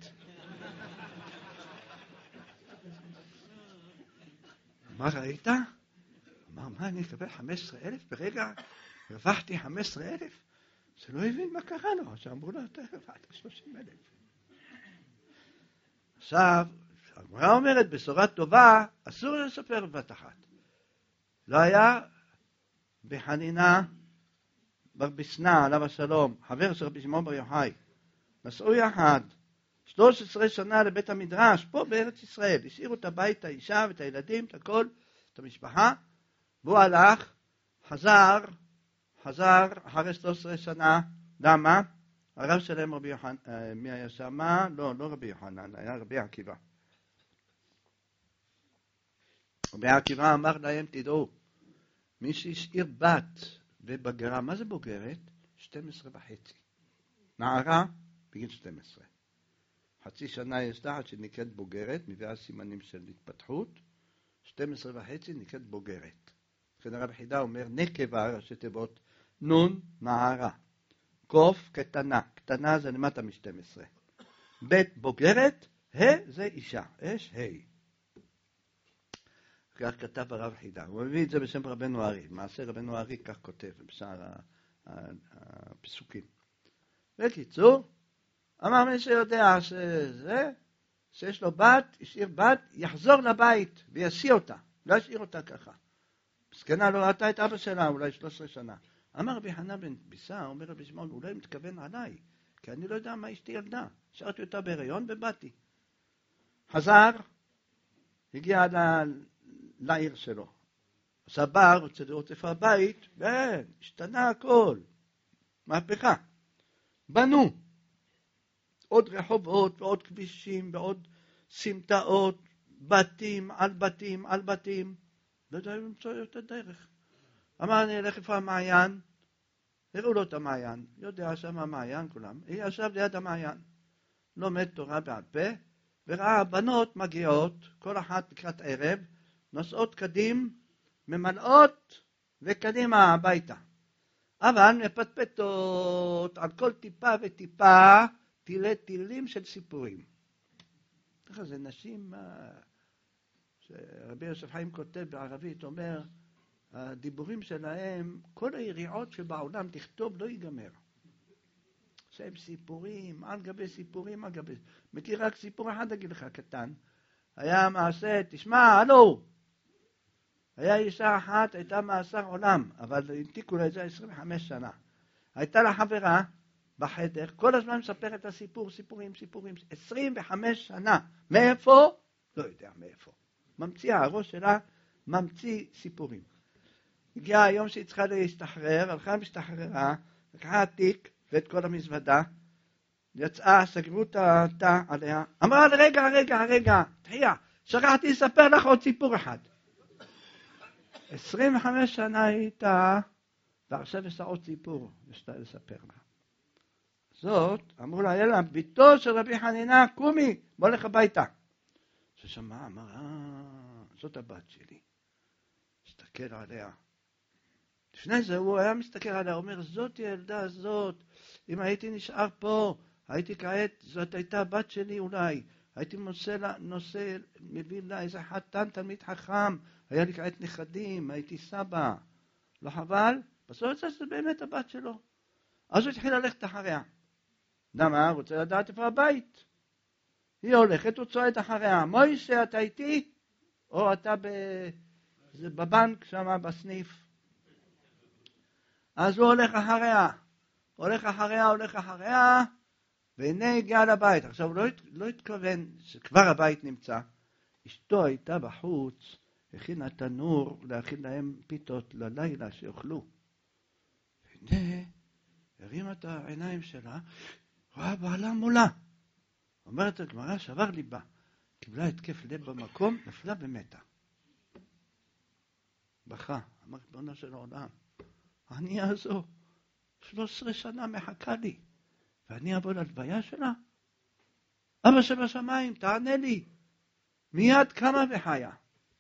מה ראית? אמר, מה אני אקבל 15,000 ברגע? הרווחתי 15,000? זה לא הבין מה קרה לו, שאמרו לו, אתה הרווחת 30,000. עכשיו, הגמרא אומרת, בשורה טובה, אסור לספר בבת אחת. לא היה בחנינה בר בסנה, עליו השלום, חבר של רבי שמעון בר יוחאי, נסעו יחד 13 שנה לבית המדרש, פה בארץ ישראל, השאירו את הבית, את האישה ואת הילדים, את הכל, את המשפחה, והוא הלך, חזר אחרי 13 שנה, למה? הרב שלהם רבי יוחנן, מי היה שמה? לא רבי יוחנן, היה רבי עקיבא. רבי עקיבא אמר להם, תדעו, מי שהשאיר בת ובגרה, מה זה בוגרת? 12 וחצי. נערה בגיל 12. חצי שנה יש לה עד שנקראת בוגרת, מביאה סימנים של התפתחות, 12 וחצי נקראת בוגרת. לכן הרב חידה אומר, נקבה, ראשי תיבות, נון, נערה. קוף, קטנה. קטנה זה למטה מ-12. בית בוגרת, זה אישה. יש, כך כתב הרב חידה. הוא מביא את זה בשם רבנו ארי. מעשה רבנו ארי כך כותב בשאר הפסוקים. בקיצור, אמר מי שיודע שיש לו בת, השאיר בת, יחזור לבית וישיא אותה. לא ישאיר אותה ככה. מסכנה לא ראתה את אבא שלה, אולי 13 שנה. אמר רבי חנן בן ביסה, אומר רבי שמעון, אולי מתכוון עליי, כי אני לא יודע מה אשתי ילדה. השארתי אותה בהיריון ובאתי. חזר, הגיע לעיר שלו. עשה בר, רוצה לראות איפה הבית, השתנה הכל. מהפכה. בנו. עוד רחובות ועוד כבישים ועוד סמטאות, בתים על בתים על בתים. לא יודע אם למצוא יותר דרך. אמר אני אלך איפה המעיין, הראו לו את המעיין, יודע שם המעיין כולם, היא ישב ליד המעיין, לומד תורה בעל פה, וראה הבנות מגיעות, כל אחת לקראת ערב, נוסעות קדים, ממלאות וקדימה הביתה. אבל מפטפטות על כל טיפה וטיפה, תילי תילים של סיפורים. ככה זה נשים, שרבי יוסף חיים כותב בערבית, אומר, הדיבורים שלהם, כל היריעות שבעולם תכתוב לא ייגמר. שהם סיפורים, על גבי סיפורים, על גבי... מכיר רק סיפור אחד, אגיד לך, קטן. היה מעשה, תשמע, הלו! היה אישה אחת, הייתה מאסר עולם, אבל הנתיקו לה את זה 25 שנה. הייתה לה חברה בחדר, כל הזמן מספר את הסיפור, סיפורים, 25 שנה. מאיפה? לא יודע מאיפה. ממציאה, הראש שלה ממציא סיפורים. הגיע היום שהיא צריכה להשתחרר, הלכה משתחררה, לקחה התיק ואת כל המזוודה, יצאה, סגרו את התא עליה, אמרה רגע, תחייה, שכחתי לספר לך עוד סיפור אחד. 25 שנה הייתה, ועכשיו יש עוד סיפור, יש לה לספר לה. זאת, אמרו לה, יאללה, ביתו של רבי חנינה, קומי, בוא לך הביתה. ששמע, אמרה, זאת הבת שלי. הסתכל עליה. לפני זה הוא היה מסתכל עליה, אומר, זאת ילדה הזאת, אם הייתי נשאר פה, הייתי כעת, זאת הייתה בת שלי אולי, הייתי נושא, מביא לה איזה חתן, תלמיד חכם, היה לי כעת נכדים, הייתי סבא. לא חבל? בסוף זה באמת הבת שלו. אז הוא התחיל ללכת אחריה. למה? הוא רוצה לדעת איפה הבית. היא הולכת, הוא צועד אחריה. מוישה, אתה איתי? או אתה בבנק שם בסניף. אז הוא הולך אחריה, והנה הגיע לבית. עכשיו הוא לא התכוון שכבר הבית נמצא. אשתו הייתה בחוץ, הכינה תנור להכין להם פיתות ללילה שיאכלו. והנה, הרימה את העיניים שלה, רואה בעלה מולה. אומרת הגמרא, שבר ליבה. קיבלה התקף לב במקום, נפלה ומתה. בכה, אמר, ריבונו של העולם, אני הזו, 13 שנה מחכה לי, ואני אבוא להלוויה שלה? אבא שבשמיים, תענה לי. מיד קמה וחיה.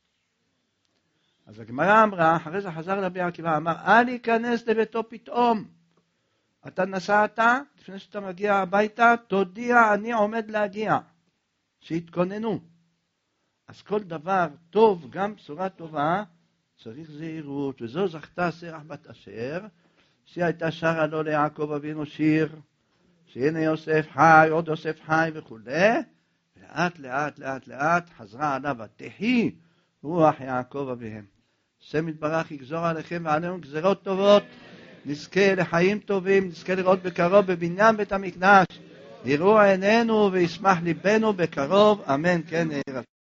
אז הגמרא אמרה, אחרי זה חזר רבי עקיבא, אמר, אל ייכנס לביתו פתאום. אתה נסעת, לפני שאתה מגיע הביתה, תודיע, אני עומד להגיע. שיתכוננו. אז כל דבר טוב, גם בשורה טובה, צריך זהירות, וזו זכתה סרח בת אשר, שהיא הייתה שרה לו ליעקב אבינו שיר, שהנה יוסף חי, עוד יוסף חי וכו'. ולאט לאט חזרה עליו, תחי רוח יעקב אביהם. השם יתברך יגזור עליכם ועלינו גזרות טובות, נזכה לחיים טובים, נזכה לראות בקרוב בבניין בית המקדש, יראו עינינו וישמח ליבנו בקרוב, אמן כן יהי רצון.